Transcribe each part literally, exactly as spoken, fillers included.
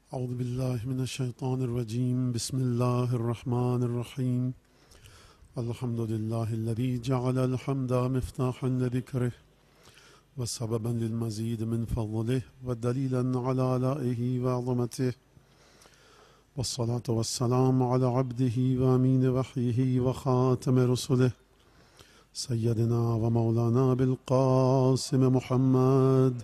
أعوذ بالله من الشيطان الرجيم. بسم الله الرحمن الرحيم. الحمد لله الذي جعل الحمد مفتاحا لذكره وسببا للمزيد من فضله ودليلا على آلائه وعظمته، والصلاة والسلام على عبده وأمين وحيه وخاتم رسله سيدنا ومولانا بالقاسم محمد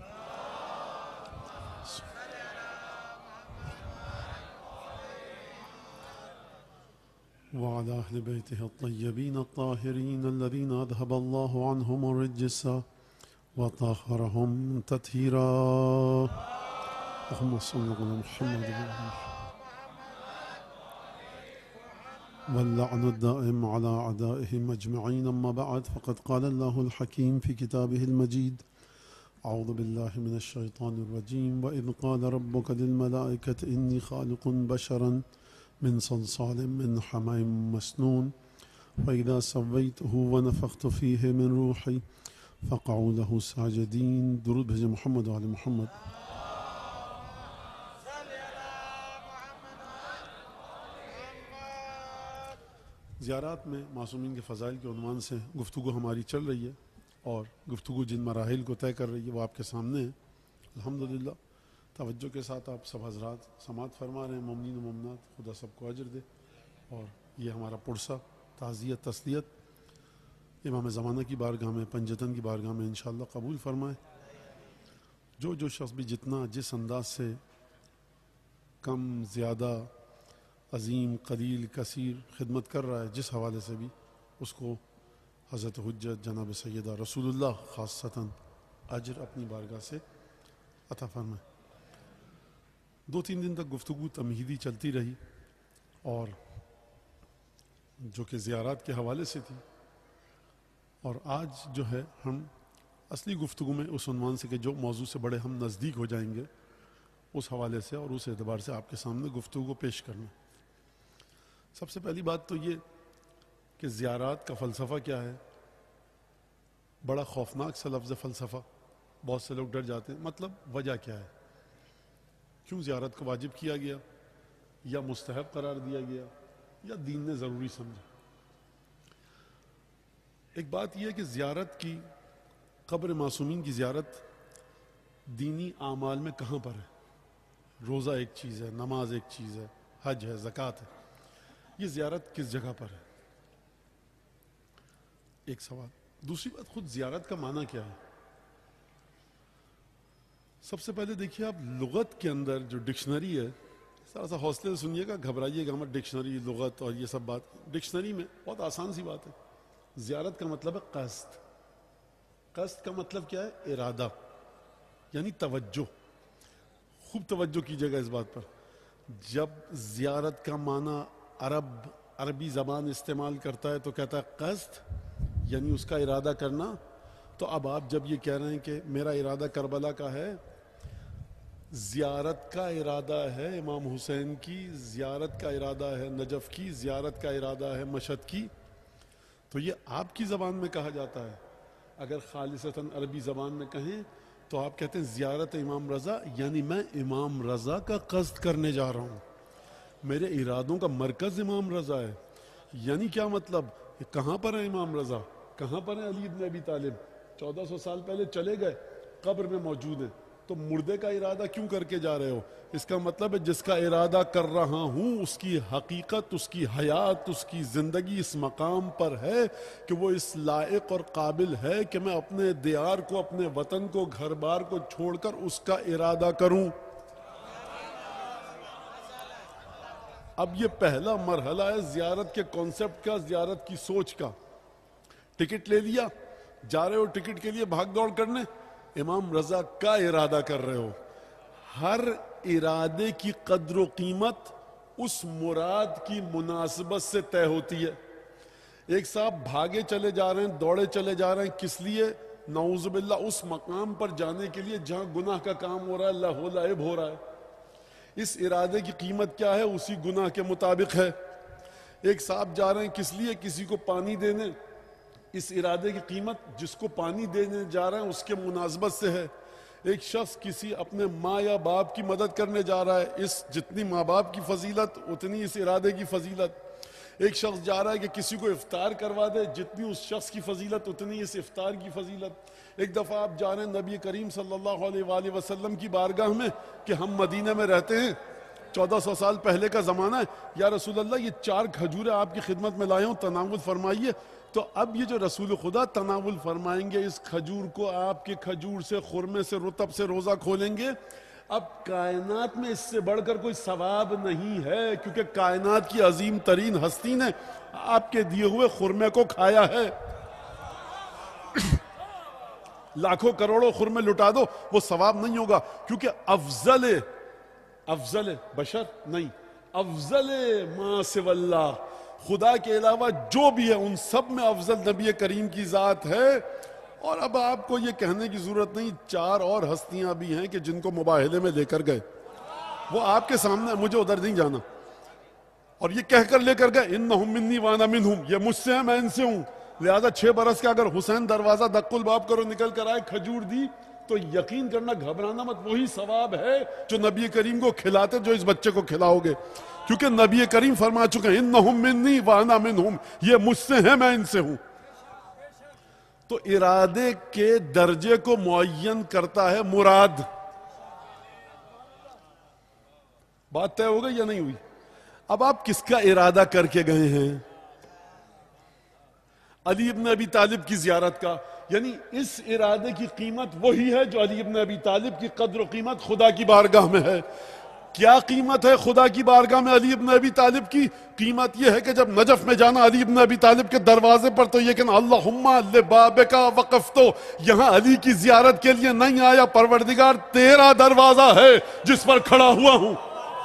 وعلى أهل بيته الطيبين الطاهرين الذين أذهب الله عنهم الرجس وطهرهم تطهيرا. اللهم صل على محمد واللعن الدائم على أعدائهم أجمعين. أما بعد، فقد قال الله الحكيم في كتابه المجيد: أعوذ بالله من الشيطان الرجيم. وإذ قال ربك للملائكة إني خالق بشرا من صلصال من حمأ مسنون فإذا سويته ونفخت فيه من روحي فقعوا له ساجدين. درود بھیجے محمد و آل محمد. زیارات میں معصومین کے فضائل کے عنوان سے گفتگو ہماری چل رہی ہے، اور گفتگو جن مراحل کو طے کر رہی ہے وہ آپ کے سامنے ہے. الحمدللہ توجہ کے ساتھ آپ سب حضرات سماعت فرما رہے ہیں. مومنین و مومنات، خدا سب کو اجر دے. اور یہ ہمارا پرسہ تعزیت تسلیت امام زمانہ کی بارگاہ میں، پنجتن کی بارگاہ میں انشاءاللہ قبول فرمائے. جو جو شخص بھی جتنا جس انداز سے کم زیادہ عظیم قلیل کثیر خدمت کر رہا ہے، جس حوالے سے بھی، اس کو حضرت حجت جناب سیدہ رسول اللہ خاصتاً اجر اپنی بارگاہ سے عطا فرمائے. دو تین دن تک گفتگو تمہیدی چلتی رہی، اور جو کہ زیارات کے حوالے سے تھی، اور آج جو ہے ہم اصلی گفتگو میں اس عنوان سے کہ جو موضوع سے بڑے ہم نزدیک ہو جائیں گے، اس حوالے سے اور اس اعتبار سے آپ کے سامنے گفتگو کو پیش کرنا. سب سے پہلی بات تو یہ کہ زیارات کا فلسفہ کیا ہے. بڑا خوفناک سا لفظ فلسفہ، بہت سے لوگ ڈر جاتے ہیں. مطلب وجہ کیا ہے، کیوں زیارت کو واجب کیا گیا یا مستحب قرار دیا گیا یا دین نے ضروری سمجھا. ایک بات یہ ہے کہ زیارت کی، قبر معصومین کی زیارت دینی اعمال میں کہاں پر ہے. روزہ ایک چیز ہے، نماز ایک چیز ہے، حج ہے، زکوٰۃ ہے. یہ زیارت کس جگہ پر ہے، ایک سوال. دوسری بات، خود زیارت کا معنی کیا ہے. سب سے پہلے دیکھیے آپ، لغت کے اندر جو ڈکشنری ہے، ذرا سا حوصلے سے سنیے گا، گھبرائیے گا مت. ڈکشنری، لغت اور یہ سب بات، ڈکشنری میں بہت آسان سی بات ہے. زیارت کا مطلب ہے قصد. قصد کا مطلب کیا ہے؟ ارادہ، یعنی توجہ. خوب توجہ کیجیے گا اس بات پر. جب زیارت کا معنی عرب عربی زبان استعمال کرتا ہے تو کہتا ہے قصد، یعنی اس کا ارادہ کرنا. تو اب آپ جب یہ کہہ رہے ہیں کہ میرا ارادہ کربلا کا ہے، زیارت کا ارادہ ہے امام حسین کی، زیارت کا ارادہ ہے نجف کی، زیارت کا ارادہ ہے مشہد کی، تو یہ آپ کی زبان میں کہا جاتا ہے. اگر خالصتاً عربی زبان میں کہیں تو آپ کہتے ہیں زیارت امام رضا، یعنی میں امام رضا کا قصد کرنے جا رہا ہوں، میرے ارادوں کا مرکز امام رضا ہے. یعنی کیا مطلب، کہاں پر ہے امام رضا، کہاں پر ہے علی بن ابی طالب؟ چودہ سو سال پہلے چلے گئے، قبر میں موجود ہیں. تو مردے کا ارادہ کیوں کر کے جا رہے ہو؟ اس کا مطلب ہے جس کا ارادہ کر رہا ہوں اس کی حقیقت، اس کی حیات، اس کی زندگی اس مقام پر ہے کہ وہ اس لائق اور قابل ہے کہ میں اپنے دیار کو، اپنے وطن کو، گھر بار کو چھوڑ کر اس کا ارادہ کروں. اب یہ پہلا مرحلہ ہے زیارت کے کانسیپٹ کا، زیارت کی سوچ کا. ٹکٹ لے لیا، جا رہے ہو ٹکٹ کے لیے بھاگ دوڑ کرنے، امام رضا کا ارادہ کر رہے ہو. ہر ارادے کی قدر و قیمت اس مراد کی مناسبت سے طے ہوتی ہے. ایک صاحب بھاگے چلے جا رہے ہیں، دوڑے چلے جا رہے ہیں، کس لیے؟ نعوذ باللہ اس مقام پر جانے کے لیے جہاں گناہ کا کام ہو رہا ہے، لہو لعب ہو رہا ہے. اس ارادے کی قیمت کیا ہے؟ اسی گناہ کے مطابق ہے. ایک صاحب جا رہے ہیں کس لیے؟ کسی کو پانی دینے. اس ارادے کی قیمت جس کو پانی دینے جا رہے ہیں اس کے مناسبت سے ہے. ایک شخص کسی اپنے ماں یا باپ کی مدد کرنے جا رہا ہے، اس جتنی ماں باپ کی فضیلت اتنی اس ارادے کی فضیلت. ایک شخص جا رہا ہے کہ کسی کو افطار کروا دے، جتنی اس شخص کی فضیلت اتنی اس افطار کی فضیلت. ایک دفعہ آپ جا رہے ہیں نبی کریم صلی اللہ علیہ وآلہ وسلم کی بارگاہ میں کہ ہم مدینہ میں رہتے ہیں، چودہ سو سال پہلے کا زمانہ ہے، یا رسول اللہ یہ چار کھجوریں آپ کی خدمت میں لائے ہوں، تناول فرمائیے. تو اب یہ جو رسول خدا تناول فرمائیں گے، اس کھجور کو آپ کے کھجور سے، خرمے سے، رطب سے روزہ کھولیں گے. اب کائنات میں اس سے بڑھ کر کوئی ثواب نہیں ہے، کیونکہ کائنات کی عظیم ترین ہستی نے آپ کے دیے ہوئے خرمے کو کھایا ہے. لاکھوں کروڑوں خرمے لٹا دو، وہ ثواب نہیں ہوگا، کیونکہ افضل افضل بشر نہیں، افضل ما سوی اللہ، خدا کے علاوہ جو بھی ہے ان سب میں افضل نبی کریم کی ذات ہے. اور اب آپ کو یہ کہنے کی ضرورت نہیں، چار اور ہستیاں بھی ہیں کہ جن کو مباہلے میں لے کر گئے، وہ آپ کے سامنے، مجھے ادھر نہیں جانا، اور یہ کہہ کر لے کر گئے انہم منی وانا منہم، یہ مجھ سے ہیں میں ان سے ہوں. لہذا چھ برس کا اگر حسین دروازہ دق الباب کرو نکل کر آئے کھجور دی تو یقین کرنا، گھبرانا مت، وہی ثواب ہے جو نبی کریم کو کھلاتے جو اس بچے کو کھلاؤ گے، کیونکہ نبی کریم فرما چکے ہیں انہم منی وانا منہم، یہ مجھ سے ہیں میں ان سے ہوں. تو ارادے کے درجے کو معین کرتا ہے مراد. بات طے ہو گئی یا نہیں ہوئی؟ اب آپ کس کا ارادہ کر کے گئے ہیں؟ علی ابن ابی طالب کی زیارت کا، یعنی اس ارادے کی قیمت وہی ہے جو علی ابن ابی طالب کی قدر و قیمت خدا کی بارگاہ میں ہے. کیا قیمت ہے خدا کی بارگاہ میں علی ابن ابی طالب کی؟ قیمت یہ ہے کہ جب نجف میں جانا علی ابن ابی طالب کے دروازے پر تو یہ کہ اللہم لبابک وقفت، یہاں علی کی زیارت کے لیے نہیں آیا، پروردگار تیرا دروازہ ہے جس پر کھڑا ہوا ہوں.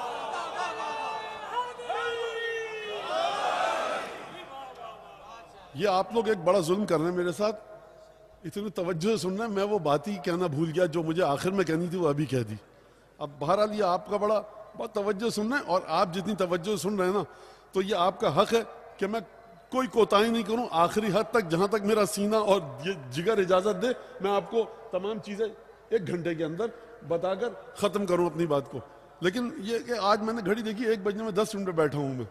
یہ آپ لوگ ایک بڑا ظلم کر رہے ہیں میرے ساتھ، اتنی توجہ سے سن رہے ہیں، میں وہ بات ہی کہنا بھول گیا جو مجھے آخر میں کہنی تھی وہ ابھی کہہ دی. اب بہرحال یہ آپ کا بڑا بہت توجہ سن رہے ہیں، اور آپ جتنی توجہ سن رہے ہیں نا تو یہ آپ کا حق ہے کہ میں کوئی کوتاہی نہیں کروں، آخری حد تک جہاں تک میرا سینہ اور یہ جگر اجازت دے میں آپ کو تمام چیزیں ایک گھنٹے کے اندر بتا کر ختم کروں اپنی بات کو. لیکن یہ کہ آج میں نے گھڑی دیکھی ایک بجنے میں دس منٹ پہ بیٹھا ہوں میں.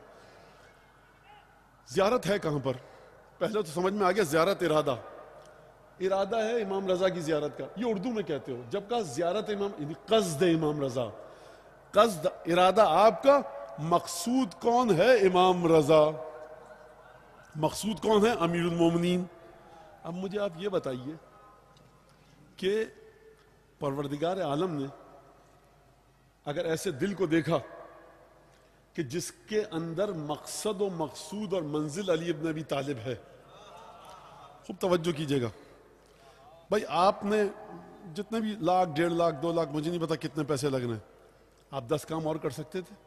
زیارت ہے کہاں پر؟ پہلے تو سمجھ میں آ گیا، زیارت ارادہ ارادہ ہے امام رضا کی زیارت کا، یہ اردو میں کہتے ہو. جب کہا زیارت امام، یعنی قصد امام رضا، قصد ارادہ آپ کا، مقصود کون ہے؟ امام رضا. مقصود کون ہے؟ امیر المومنین. اب مجھے آپ یہ بتائیے کہ پروردگار عالم نے اگر ایسے دل کو دیکھا کہ جس کے اندر مقصد و مقصود اور منزل علی ابن ابی طالب ہے، خوب توجہ کیجئے گا بھائی، آپ نے جتنے بھی لاکھ ڈیڑھ لاکھ دو لاکھ مجھے نہیں پتا کتنے پیسے لگنے ہیں، آپ دس کام اور کر سکتے تھے.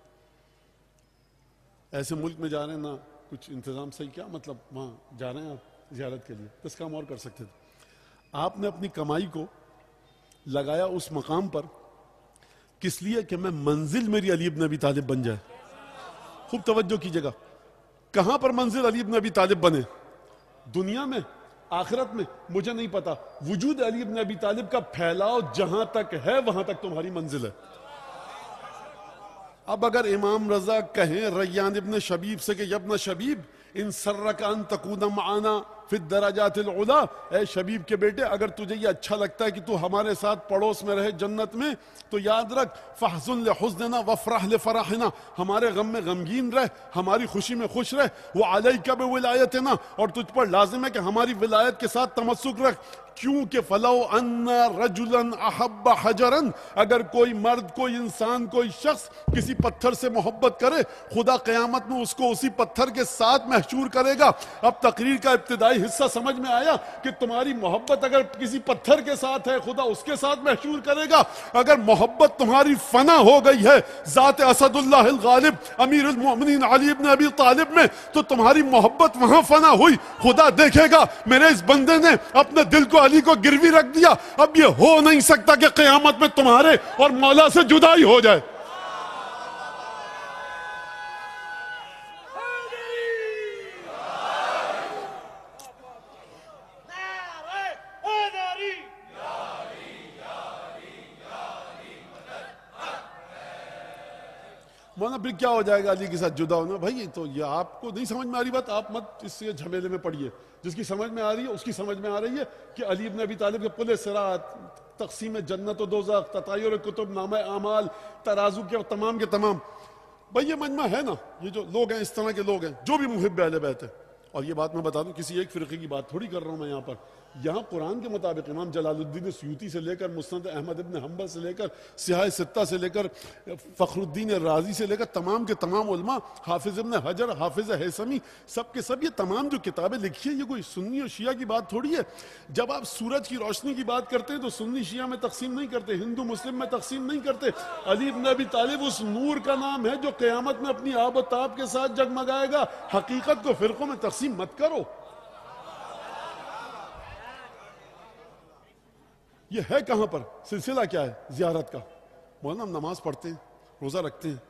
ایسے ملک میں جا رہے ہیں نا کچھ انتظام صحیح، کیا مطلب وہاں جا رہے ہیں آپ زیارت کے لیے، دس کام اور کر سکتے تھے. آپ نے اپنی کمائی کو لگایا اس مقام پر کس لیے کہ میں منزل میری علی ابن ابی طالب بن جائے. خوب توجہ کیجئے گا، کہاں پر منزل علی ابن ابی طالب بنے؟ دنیا میں، آخرت میں، مجھے نہیں پتا. وجود علی ابن ابی طالب کا پھیلاؤ جہاں تک ہے وہاں تک تمہاری منزل ہے. اب اگر امام رضا کہیں ریان ابن شبیب سے کہ یا ابن شبیب ان سرک ان تکون معانا فی الدرجات العلا، اے شبیب کے بیٹے اگر تجھے یہ اچھا لگتا ہے کہ تو ہمارے ساتھ پڑوس میں رہے جنت میں، تو یاد رکھ فحزن لحزننا وفرح لفرحنا، ہمارے غم میں غمگین رہ، ہماری خوشی میں خوش رہ. وعلیک بولایتنا، اور تجھ پر لازم ہے کہ ہماری ولایت کے ساتھ تمسک رکھ. کیونکہ فلو ان رجلا احب حجرا، اگر کوئی مرد، کوئی انسان، کوئی شخص کسی پتھر سے محبت کرے، خدا قیامت میں اس کو اسی پتھر کے ساتھ محشور کرے گا. اب تقریر کا ابتدائی حصہ سمجھ میں آیا کہ تمہاری محبت اگر کسی پتھر کے ساتھ ہے خدا اس کے ساتھ محشور کرے گا. اگر محبت تمہاری فنا ہو گئی ہے ذات اسد اللہ الغالب امیر المؤمنین علی ابن ابی طالب میں، تو تمہاری محبت وہاں فنا ہوئی. خدا دیکھے گا میرے اس بندے نے اپنے دل کو علی کو گروی رکھ دیا. اب یہ ہو نہیں سکتا کہ قیامت میں تمہارے اور مولا سے جدائی ہو جائے. مولانا پھر کیا ہو جائے گا علی کے ساتھ جدا ہونا؟ بھائی تو یہ آپ کو نہیں سمجھ میں آ رہی بات، آپ مت اس سے جھمیلے میں پڑیے. جس کی سمجھ میں آ رہی ہے اس کی سمجھ میں آ رہی ہے کہ علی ابن ابی طالب کے پل صراط، تقسیم جنت و دوزخ، تطایر کتب، نامہ اعمال، ترازو کے تمام کے تمام. بھائی یہ مجمع ہے نا، یہ جو لوگ ہیں اس طرح کے لوگ ہیں جو بھی محب اہل بیت ہے. اور یہ بات میں بتا دوں، کسی ایک فرقے کی بات تھوڑی کر رہا ہوں میں یہاں پر. یہاں قرآن کے مطابق امام جلال الدین سیوطی سے لے کر مسند احمد ابن حنبل سے لے کر سیاہ ستہ سے لے کر فخر الدین رازی سے لے کر تمام کے تمام علماء، حافظ ابن حجر، حافظ ہیثمی، سب کے سب یہ تمام جو کتابیں لکھی ہیں، یہ کوئی سنی اور شیعہ کی بات تھوڑی ہے. جب آپ سورج کی روشنی کی بات کرتے ہیں تو سنی شیعہ میں تقسیم نہیں کرتے، ہندو مسلم میں تقسیم نہیں کرتے. علی ابن ابی طالب اس نور کا نام ہے جو قیامت میں اپنی آب و تاب کے ساتھ جگمگائے گا. حقیقت کو فرقوں میں تقسیم مت کرو. یہ ہے کہاں پر؟ سلسلہ کیا ہے؟ زیارت کا. مولانا ہم نماز پڑھتے ہیں، روزہ رکھتے ہیں.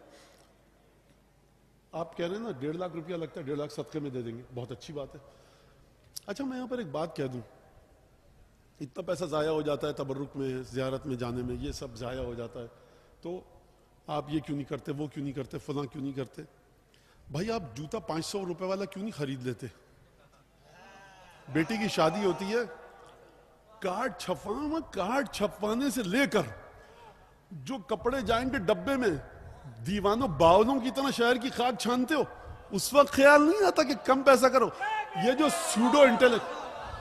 آپ کہہ رہے ہیں نا ڈیڑھ لاکھ روپیہ لگتا ہے، ڈیڑھ لاکھ صدقے میں دے دیں گے، بہت اچھی بات ہے. اچھا میں یہاں پر ایک بات کہہ دوں، اتنا پیسہ ضائع ہو جاتا ہے تبرک میں، زیارت میں جانے میں، یہ سب ضائع ہو جاتا ہے، تو آپ یہ کیوں نہیں کرتے، وہ کیوں نہیں کرتے، فلاں کیوں نہیں کرتے؟ بھائی آپ جوتا پانچ سو روپے والا کیوں نہیں خرید لیتے؟ بیٹی کی شادی ہوتی ہے، کارڈ چھپوانا، کارڈ چھپوانے سے لے کر جو کپڑے جائیں گے ڈبے میں، دیوانوں باولوں کی طرح شہر کی خاک چھانتے ہو، اس وقت خیال نہیں آتا کہ کم پیسہ کرو. یہ جو سیوڈو انٹیلیکٹ،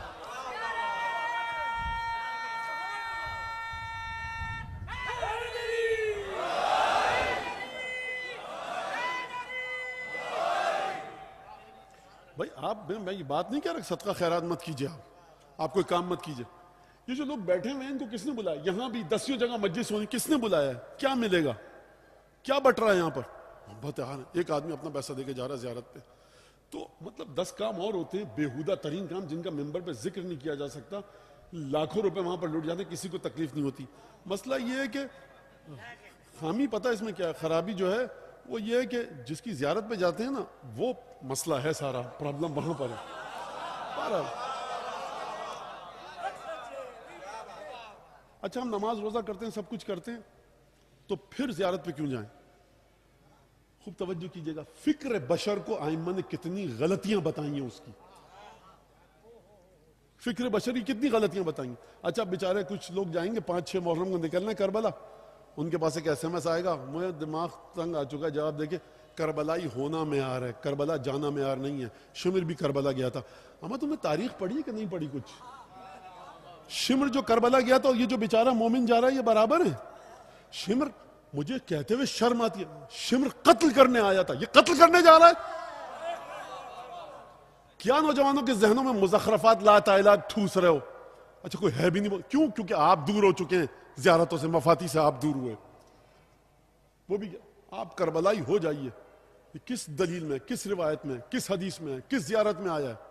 بھائی آپ، میں یہ بات نہیں کہہ رہا صدقہ خیرات مت کیجیے، آپ آپ کوئی کام مت کیجیے. یہ جو لوگ بیٹھے ہوئے ہیں ان کو کس نے بلایا؟ یہاں بھی دسیوں جگہ مجلس ہونی، کس نے بلایا ہے؟ کیا ملے گا؟ کیا بٹ رہا ہے یہاں پر؟ بہت ایک آدمی اپنا پیسہ دے کے جا رہا ہے زیارت پہ. تو مطلب دس کام اور ہوتے ہیں بےہودہ ترین کام جن کا ممبر پہ ذکر نہیں کیا جا سکتا. لاکھوں روپے وہاں پر لٹ جاتے ہیں، کسی کو تکلیف نہیں ہوتی. مسئلہ یہ ہے کہ خامی پتہ اس میں کیا ہے، خرابی جو ہے وہ یہ ہے کہ جس کی زیارت پہ جاتے ہیں نا وہ مسئلہ ہے، سارا پرابلم وہاں پر ہے. اچھا ہم نماز روزہ کرتے ہیں، سب کچھ کرتے ہیں، تو پھر زیارت پہ کیوں جائیں؟ خوب توجہ کیجئے گا. فکر بشر کو ائمہ نے کتنی غلطیاں بتائی ہیں، اس کی فکر بشر کی کتنی غلطیاں بتائیں. اچھا بیچارے کچھ لوگ جائیں گے پانچ چھ محرم کو نکلنا ہے کربلا، ان کے پاس ایک ایس ایم ایس آئے گا، مجھے دماغ تنگ آ چکا ہے، جواب دے کے کربلائی ہونا معیار ہے، کربلا جانا معیار نہیں ہے. شمر بھی کربلا گیا تھا. اما تم نے تاریخ پڑھی ہے کہ نہیں پڑھی کچھ؟ شمر جو کربلا گیا تھا اور یہ جو بیچارہ مومن جا رہا ہے، یہ برابر ہے؟ شمر، مجھے کہتے ہوئے شرم آتی ہے، شمر قتل کرنے آیا تھا، یہ قتل کرنے جا رہا ہے. کیا نوجوانوں کے ذہنوں میں مزخرفات لا تعلیٰ ٹھوس رہے ہو؟ اچھا کوئی ہے بھی نہیں بول. کیوں؟ کیونکہ آپ دور ہو چکے ہیں زیارتوں سے، مفاتی سے آپ دور ہوئے. وہ بھی آپ کربلائی ہو جائیے. یہ کس دلیل میں، کس روایت میں، کس حدیث میں، کس زیارت میں آیا ہے؟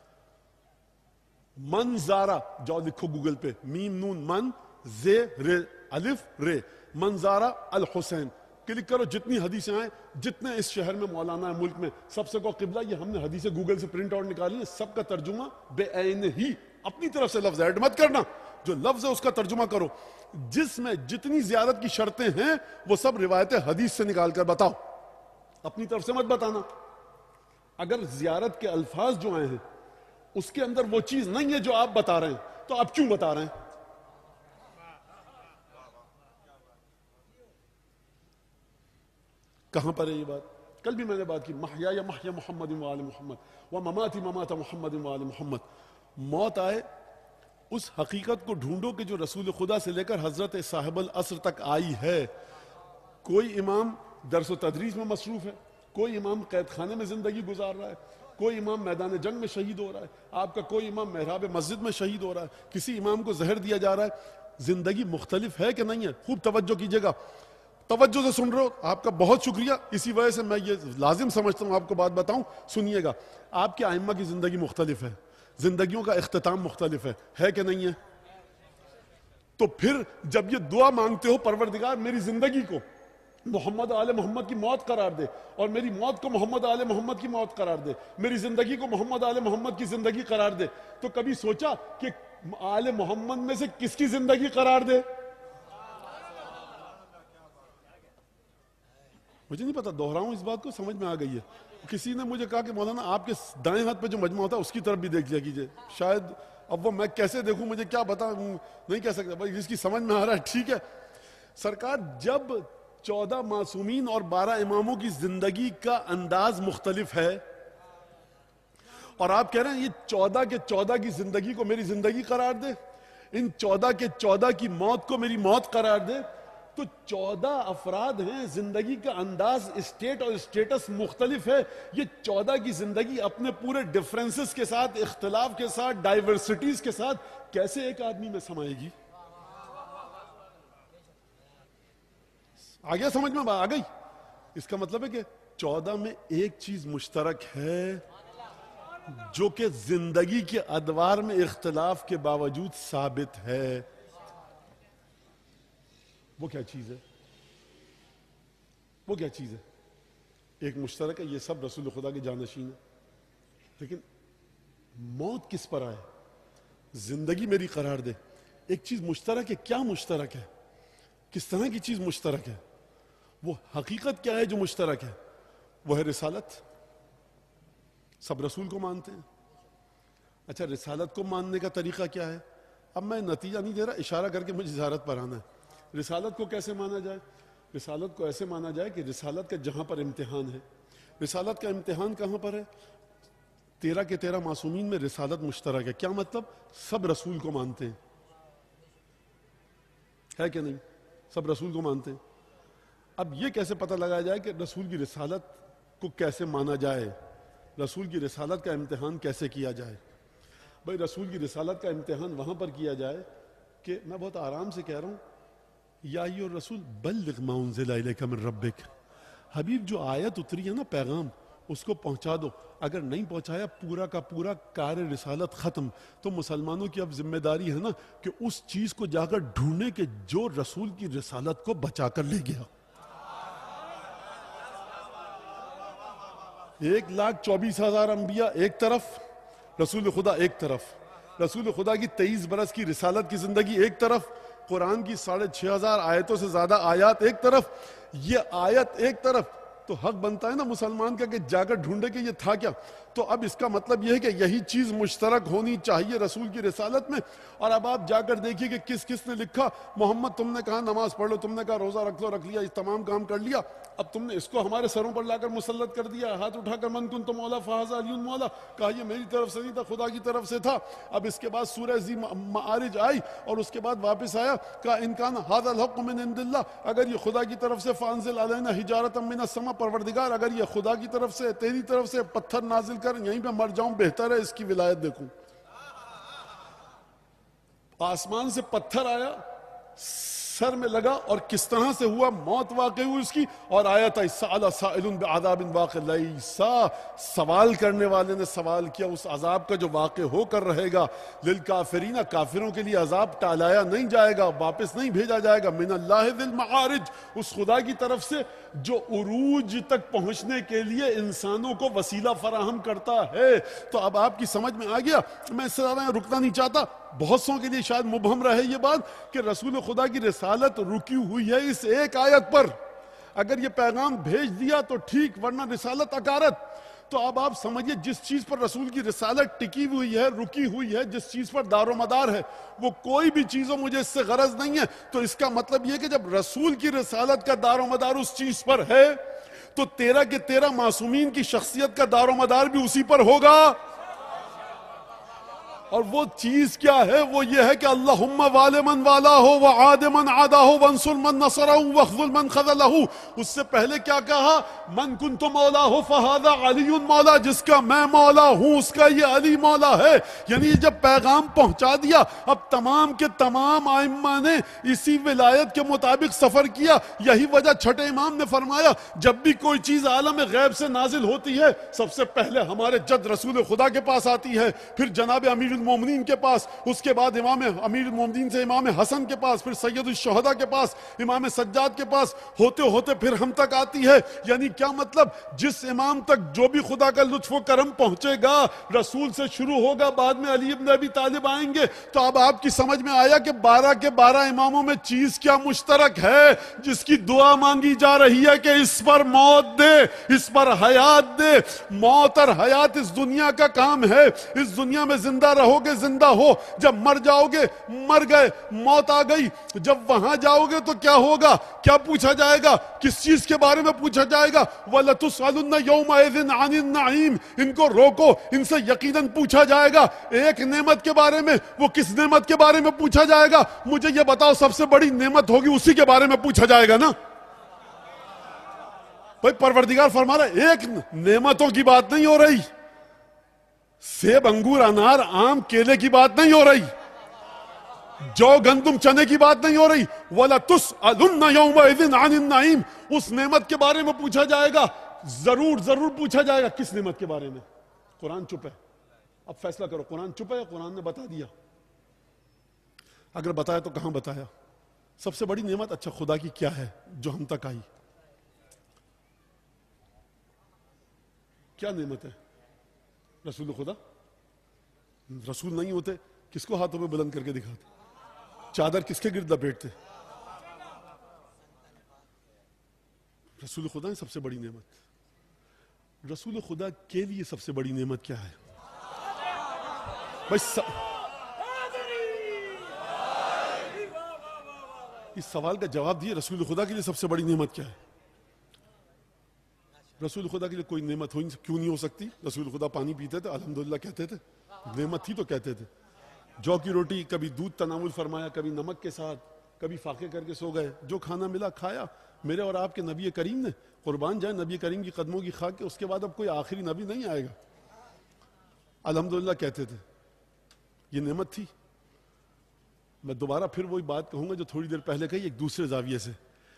من زارا، جاؤ لکھو گوگل پہ، میم نون من زے رے الف رے، من زارا الحسین، کلک کرو. جتنی حدیثیں آئیں، جتنے اس شہر میں مولانا ہے، ملک میں، سب سے کو قبلہ. یہ ہم نے حدیثیں گوگل سے پرنٹ آؤٹ نکالی ہیں، سب کا ترجمہ بے عین ہی، اپنی طرف سے لفظ ایڈ مت کرنا، جو لفظ ہے اس کا ترجمہ کرو. جس میں جتنی زیارت کی شرطیں ہیں وہ سب روایت حدیث سے نکال کر بتاؤ، اپنی طرف سے مت بتانا. اگر زیارت کے الفاظ جو آئے ہیں اس کے اندر وہ چیز نہیں ہے جو آپ بتا رہے ہیں، تو آپ کیوں بتا رہے ہیں؟ کہاں پر ہے یہ بات؟ کل بھی میں نے بات کی، محیا یا محیا محمد و آل محمد و مماتی ممات محمد و آل محمد. موت آئے اس حقیقت کو ڈھونڈو کہ جو رسول خدا سے لے کر حضرت صاحب العصر تک آئی ہے. کوئی امام درس و تدریس میں مصروف ہے، کوئی امام قید خانے میں زندگی گزار رہا ہے، کوئی امام میدان جنگ میں شہید ہو رہا ہے، آپ کا کوئی امام محراب مسجد میں شہید ہو رہا ہے، کسی امام کو زہر دیا جا رہا ہے. زندگی مختلف ہے کہ نہیں ہے؟ خوب توجہ کیجئے گا، توجہ سے سن رہے ہو، آپ کا بہت شکریہ. اسی وجہ سے میں یہ لازم سمجھتا ہوں آپ کو بات بتاؤں، سنیے گا. آپ کے ائمہ کی زندگی مختلف ہے، زندگیوں کا اختتام مختلف ہے، ہے کہ نہیں ہے؟ تو پھر جب یہ دعا مانگتے ہو پروردگار میری زندگی کو محمد آل محمد کی موت قرار دے، اور میری موت کو محمد آل محمد کی موت قرار دے، میری زندگی کو محمد آل محمد کی زندگی قرار دے، تو کبھی سوچا کہ آل محمد میں سے کس کی زندگی قرار دے؟ مجھے نہیں پتا، دوہراؤں اس بات کو، سمجھ میں آ گئی ہے. کسی نے مجھے کہا کہ مولانا آپ کے دائیں ہاتھ پہ جو مجمع ہوتا ہے اس کی طرف بھی دیکھ لیا کیجئے. شاید اب وہ میں کیسے دیکھوں، مجھے کیا بتا، نہیں کہہ سکتا بھائی، جس کی سمجھ میں آ رہا ہے ٹھیک ہے. سرکار جب چودہ معصومین اور بارہ اماموں کی زندگی کا انداز مختلف ہے اور آپ کہہ رہے ہیں یہ چودہ کے چودہ کی زندگی کو میری زندگی قرار دے، ان چودہ کے چودہ کی موت کو میری موت قرار دے، تو چودہ افراد ہیں، زندگی کا انداز، اسٹیٹ اور اسٹیٹس مختلف ہے. یہ چودہ کی زندگی اپنے پورے ڈفرینسز کے ساتھ، اختلاف کے ساتھ، ڈائیورسٹیز کے ساتھ کیسے ایک آدمی میں سمائے گی؟ آگیا سمجھ میں آ گئی؟ اس کا مطلب ہے کہ چودہ میں ایک چیز مشترک ہے جو کہ زندگی کے ادوار میں اختلاف کے باوجود ثابت ہے. وہ کیا چیز ہے؟ وہ کیا چیز ہے؟ ایک مشترک ہے، یہ سب رسول خدا کے جانشین ہیں، لیکن موت کس پر آئے، زندگی میری قرار دے. ایک چیز مشترک ہے، کیا مشترک ہے؟ کس طرح کی چیز مشترک ہے؟ وہ حقیقت کیا ہے جو مشترک ہے؟ وہ ہے رسالت. سب رسول کو مانتے ہیں. اچھا، رسالت کو ماننے کا طریقہ کیا ہے؟ اب میں نتیجہ نہیں دے رہا، اشارہ کر کے مجھے وزارت پر آنا ہے. رسالت کو کیسے مانا جائے؟ رسالت کو ایسے مانا جائے کہ رسالت کا جہاں پر امتحان ہے، رسالت کا امتحان کہاں پر ہے؟ تیرہ کے تیرہ معصومین میں رسالت مشترک ہے. کیا مطلب؟ سب رسول کو مانتے ہیں، ہے کہ نہیں؟ سب رسول کو مانتے ہیں. اب یہ کیسے پتہ لگایا جائے کہ رسول کی رسالت کو کیسے مانا جائے، رسول کی رسالت کا امتحان کیسے کیا جائے؟ بھائی رسول کی رسالت کا امتحان وہاں پر کیا جائے کہ میں بہت آرام سے کہہ رہا ہوں، یا ایھا الرسول بلغ ما انزل الیک من ربک، حبیب جو آیت اتری ہے نا، پیغام، اس کو پہنچا دو. اگر نہیں پہنچایا پورا کا پورا کار رسالت ختم. تو مسلمانوں کی اب ذمہ داری ہے نا کہ اس چیز کو جا کر ڈھونڈنے کے جو رسول کی رسالت کو بچا کر لے گیا. ایک لاکھ چوبیس ہزار انبیاء ایک طرف، رسول خدا ایک طرف، رسول خدا کی تیئیس برس کی رسالت کی زندگی ایک طرف، قرآن کی ساڑھے چھ ہزار آیتوں سے زیادہ آیات ایک طرف، یہ آیت ایک طرف. تو حق بنتا ہے نا مسلمان کا کہ جا کر ڈھونڈے کہ یہ تھا کیا. تو اب اس کا مطلب یہ ہے کہ یہی چیز مشترک ہونی چاہیے رسول کی رسالت میں. اور اب آپ جا کر دیکھیے کہ کس کس نے لکھا. محمد تم نے کہا نماز پڑھ لو، تم نے کہا روزہ رکھ لو، رکھ لیا، اس تمام کام کر لیا. اب تم نے اس کو ہمارے سروں پر لا کر مسلط کر دیا، ہاتھ اٹھا کر من کنت مولا فہذا علی مولا، کہا یہ میری طرف سے نہیں تھا، خدا کی طرف سے تھا. اب اس کے بعد سورہ ذی معارج آئی اور اس کے بعد واپس آیا، کہا ان کان ھذا الحق من عند اللہ، اگر یہ خدا کی طرف سے فانزل علینا حجارۃ من السماء، پروردگار اگر یہ خدا کی طرف سے، تیری طرف سے، پتھر نازل کر، یہیں پہ مر جاؤں بہتر ہے، اس کی ولایت دیکھوں. آسمان سے پتھر آیا، سر میں لگا اور کس طرح سے ہوا، موت واقع ہوئی اس کی. اور آیا تھا سأل سائل بعذاب واقع، لیسا، سوال کرنے والے نے سوال کیا اس عذاب کا جو واقع ہو کر رہے گا. للکافرین، کافروں کے لیے عذاب ٹالایا نہیں جائے گا، واپس نہیں بھیجا جائے گا. من اللہ ذی المعارج، اس خدا کی طرف سے جو عروج تک پہنچنے کے لیے انسانوں کو وسیلہ فراہم کرتا ہے. تو اب آپ کی سمجھ میں آ گیا. میں اس سے زیادہ رکنا نہیں چاہتا. بہت سوں کے لیے شاید مبہم رہے یہ بات کہ رسول خدا کی رسالت رکی ہوئی ہے اس ایک آیت پر. اگر یہ پیغام بھیج دیا تو ٹھیک، ورنہ رسالت اکارت. تو اب آپ سمجھئے جس چیز پر رسول کی رسالت ٹکی ہوئی ہے، رکی ہوئی ہے، جس چیز پر دار و مدار ہے، وہ کوئی بھی چیزوں مجھے اس سے غرض نہیں ہے. تو اس کا مطلب یہ کہ جب رسول کی رسالت کا دار و مدار اس چیز پر ہے تو تیرہ کے تیرہ معصومین کی شخصیت کا دار و مدار بھی اسی پر ہوگا. اور وہ چیز کیا ہے؟ وہ یہ ہے کہ اللہم وال من والا ہو وعاد من عادا ہو وانصر من نصرہ واخذل من خذلہ. اس سے پہلے کیا کہا؟ من کنت مولا ہو فہذا علی مولا، جس کا میں مولا ہوں اس کا یہ علی مولا ہے. یعنی جب پیغام پہنچا دیا، اب تمام کے تمام ائمہ نے اسی ولایت کے مطابق سفر کیا. یہی وجہ چھٹے امام نے فرمایا جب بھی کوئی چیز عالم غیب سے نازل ہوتی ہے سب سے پہلے ہمارے جد رسول خدا کے پاس آتی ہے، پھر جناب امیر المومنین کے پاس, اس کے بعد امام امیر المومنین سے امام حسن کے پاس, پھر سید الشہداء کے پاس, امام سجاد کے پاس, ہوتے ہوتے پھر ہم تک آتی ہے. یعنی کیا مطلب, جس امام تک جو بھی خدا کا لطف و کرم پہنچے گا رسول سے شروع ہوگا, بعد میں علی ابن ابی طالب آئیں گے. تو اب آپ کی سمجھ میں آیا کہ بارہ کے بارہ اماموں میں چیز کیا مشترک ہے جس کی دعا مانگی جا رہی ہے کہ اس پر موت دے, اس پر حیات دے. موت اور حیات اس دنیا کا کام ہے. اس دنیا میں زندہ رہو گے زندہ ہو, جب مر جاؤ گے مر گئے, موت آ گئی. جب وہاں جاؤ گے تو کیا ہوگا, کیا پوچھا جائے گا, کس چیز کے بارے میں پوچھا جائے گا؟ وَلَتُسْأَلُنَّ يَوْمَئِذٍ عَنِ النَّعِيمِ. ان کو روکو, ان سے یقیناً پوچھا جائے گا ایک نعمت کے بارے میں. وہ کس نعمت کے بارے میں پوچھا جائے گا؟ مجھے یہ بتاؤ, سب سے بڑی نعمت ہوگی اسی کے بارے میں پوچھا جائے گا نا. بھائی پروردگار فرما رہا ہے ایک نعمتوں کی بات نہیں ہو رہی, سیب انگور انار آم کیلے کی بات نہیں ہو رہی, جو گندم چنے کی بات نہیں ہو رہی. وَلَتُسْأَلُنَّ يَوْمَئِذٍ عَنِ النَّعِيمِ. اس نعمت کے بارے میں پوچھا جائے گا, ضرور ضرور پوچھا جائے گا. کس نعمت کے بارے میں؟ قرآن چپ ہے. اب فیصلہ کرو, قرآن چپ ہے یا قرآن نے بتا دیا؟ اگر بتایا تو کہاں بتایا؟ سب سے بڑی نعمت اچھا خدا کی کیا ہے جو ہم تک آئی؟ کیا نعمت ہے؟ رسول خدا. رسول نہیں ہوتے کس کو ہاتھوں میں بلند کر کے دکھاتے؟ چادر کس کے گرد لپیٹتے؟ رسول خدا ہے سب سے بڑی نعمت. رسول خدا کے لیے سب سے بڑی نعمت کیا ہے بھائی؟ س... اس سوال کا جواب دیے, رسول خدا کے لیے سب سے بڑی نعمت کیا ہے؟ رسول خدا کے لیے کوئی نعمت ہو کیوں نہیں ہو سکتی؟ رسول خدا پانی پیتے تھے, الحمدللہ کہتے تھے, نعمت تھی تو کہتے تھے. جو کی روٹی, کبھی دودھ تناول فرمایا, کبھی نمک کے ساتھ, کبھی فاقے کر کے سو گئے, جو کھانا ملا کھایا. میرے اور آپ کے نبی کریم نے, قربان جائے نبی کریم کی قدموں کی خاک کے, اس کے بعد اب کوئی آخری نبی نہیں آئے گا. الحمدللہ کہتے تھے, یہ نعمت تھی. میں دوبارہ پھر وہی بات کہوں گا جو تھوڑی دیر پہلے کہی ایک دوسرے زاویے سے.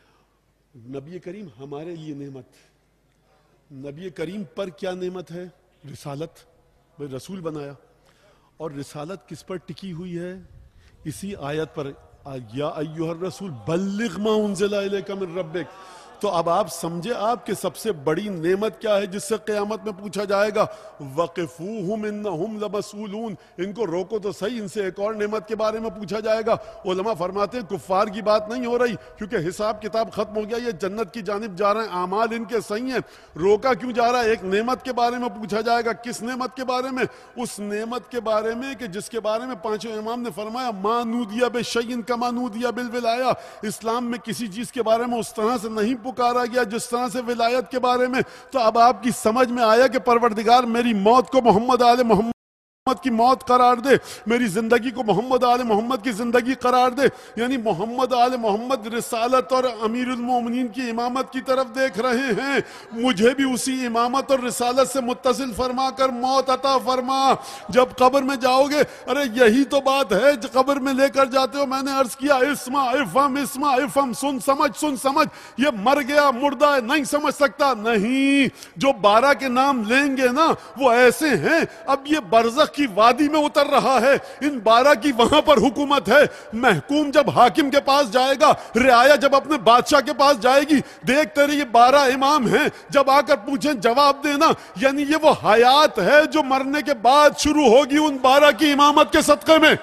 نبی کریم ہمارے لیے نعمت. نبی کریم پر کیا نعمت ہے؟ رسالت. بھائی رسول بنایا, اور رسالت کس پر ٹکی ہوئی ہے؟ اسی آیت پر, یا ایھا الرسول بلغ ما انزل الیک من ربک. تو اب آپ سمجھے آپ کہ سب سے بڑی نعمت کیا ہے جس سے قیامت میں پوچھا جائے گا؟ وقفوہم انہم لمسئولون. ان کو روکو تو صحیح, ان سے ایک اور نعمت کے بارے میں پوچھا جائے گا. علماء فرماتے ہیں کفار کی بات نہیں ہو رہی, کیونکہ حساب کتاب ختم ہو گیا, یہ جنت کی جانب جا رہے ہیں, اعمال ان کے صحیح ہیں. روکا کیوں جا رہا ہے؟ ایک نعمت کے بارے میں پوچھا جائے گا. کس نعمت کے بارے میں؟ اس نعمت کے بارے میں کہ جس کے بارے میں پانچوں امام نے فرمایا ما نودی بشیء کما نودی بالولایہ. اسلام میں کسی چیز کے بارے میں اس طرح سے نہیں پکارا گیا جس طرح سے ولایت کے بارے میں. تو اب آپ کی سمجھ میں آیا کہ پروردگار میری موت کو محمد آل محمد محمد کی موت قرار دے, میری زندگی کو محمد آل محمد کی زندگی قرار دے. یعنی محمد آل محمد رسالت اور امیر المومنین کی امامت کی طرف دیکھ رہے ہیں. مجھے بھی اسی امامت اور رسالت سے متصل فرما کر موت عطا فرما. جب قبر میں جاؤ گے, ارے یہی تو بات ہے جو قبر میں لے کر جاتے ہو. میں نے عرض کیا اسمع افہم اسمع افہم, سن سمجھ سن سمجھ. یہ مر گیا مردہ ہے نہیں سمجھ سکتا, نہیں. جو بارہ کے نام لیں گے نا وہ ایسے ہیں, اب یہ برزخ کی وادی میں اتر رہا ہے, ان بارہ کی وہاں پر حکومت ہے. محکوم جب حاکم کے پاس جائے گا, رعایا جب اپنے بادشاہ کے پاس جائے گی, دیکھ تیرے یہ بارہ امام ہیں, جب آ کر پوچھیں جواب دینا. یعنی یہ وہ حیات ہے جو مرنے کے بعد شروع ہوگی ان بارہ کی امامت کے صدقے میں.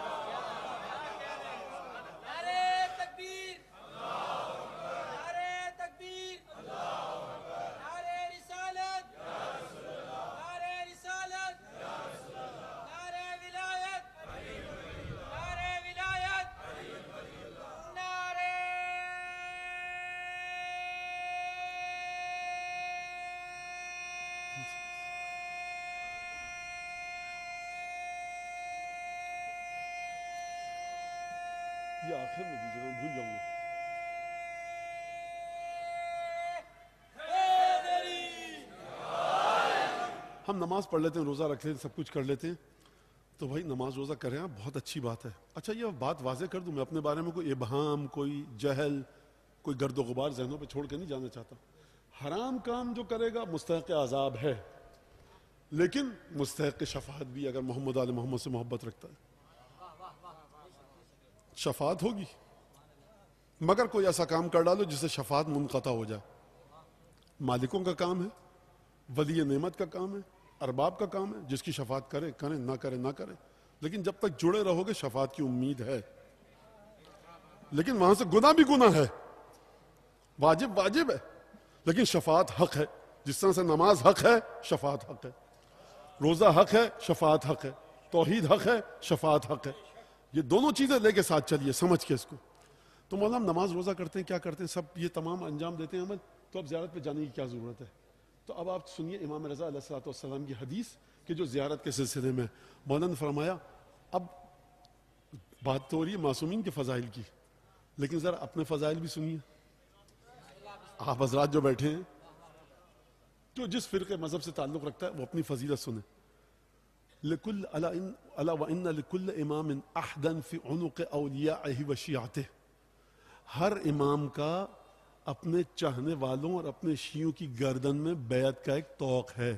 یہ آخر میں دیجیے گا, بھول جاؤں گا. ہم نماز پڑھ لیتے ہیں, روزہ رکھ لیتے ہیں, سب کچھ کر لیتے ہیں. تو بھائی نماز روزہ کریں آپ, بہت اچھی بات ہے. اچھا یہ بات واضح کر دوں, میں اپنے بارے میں کوئی ابہام, کوئی جہل, کوئی گرد و غبار ذہنوں پہ چھوڑ کے نہیں جانا چاہتا. حرام کام جو کرے گا مستحق عذاب ہے, لیکن مستحق شفاعت بھی اگر محمد آل محمد سے محبت رکھتا ہے شفاعت ہوگی، مگر کوئی ایسا کام کر ڈالو جس سے شفاعت منقطع ہو جائے. مالکوں کا کام ہے، ولی نعمت کا کام ہے، ارباب کا کام ہے، جس کی شفاعت کرے کریں، نہ کرے نہ کرے، لیکن جب تک جڑے رہو گے شفاعت کی امید ہے. لیکن وہاں سے گناہ بھی گناہ ہے، واجب واجب ہے، لیکن شفاعت حق ہے. جس طرح سے نماز حق ہے، شفاعت حق ہے. روزہ حق ہے، شفاعت حق ہے. توحید حق ہے، شفاعت حق ہے. یہ دونوں چیزیں لے کے ساتھ چلیے سمجھ کے اس کو. تو مولانا نماز روزہ کرتے ہیں، کیا کرتے ہیں، سب یہ تمام انجام دیتے ہیں عمل، تو اب زیارت پہ جانے کی کیا ضرورت ہے؟ تو اب آپ سنیے امام رضا علیہ الصلوۃ والسلام کی حدیث کہ جو زیارت کے سلسلے میں مولانا نے فرمایا. اب بات تو ہو رہی ہے معصومین کے فضائل کی، لیکن ذرا اپنے فضائل بھی سنیے. آپ حضرات جو بیٹھے ہیں، جو جس فرقے مذہب سے تعلق رکھتا ہے وہ اپنی فضیلت سنیں. لکل الا وان لکل امام احدا فی عنق اولیاءہ و شیعتہ. ہر امام کا اپنے چاہنے والوں اور اپنے شیعوں کی گردن میں بیعت کا ایک طوق ہے.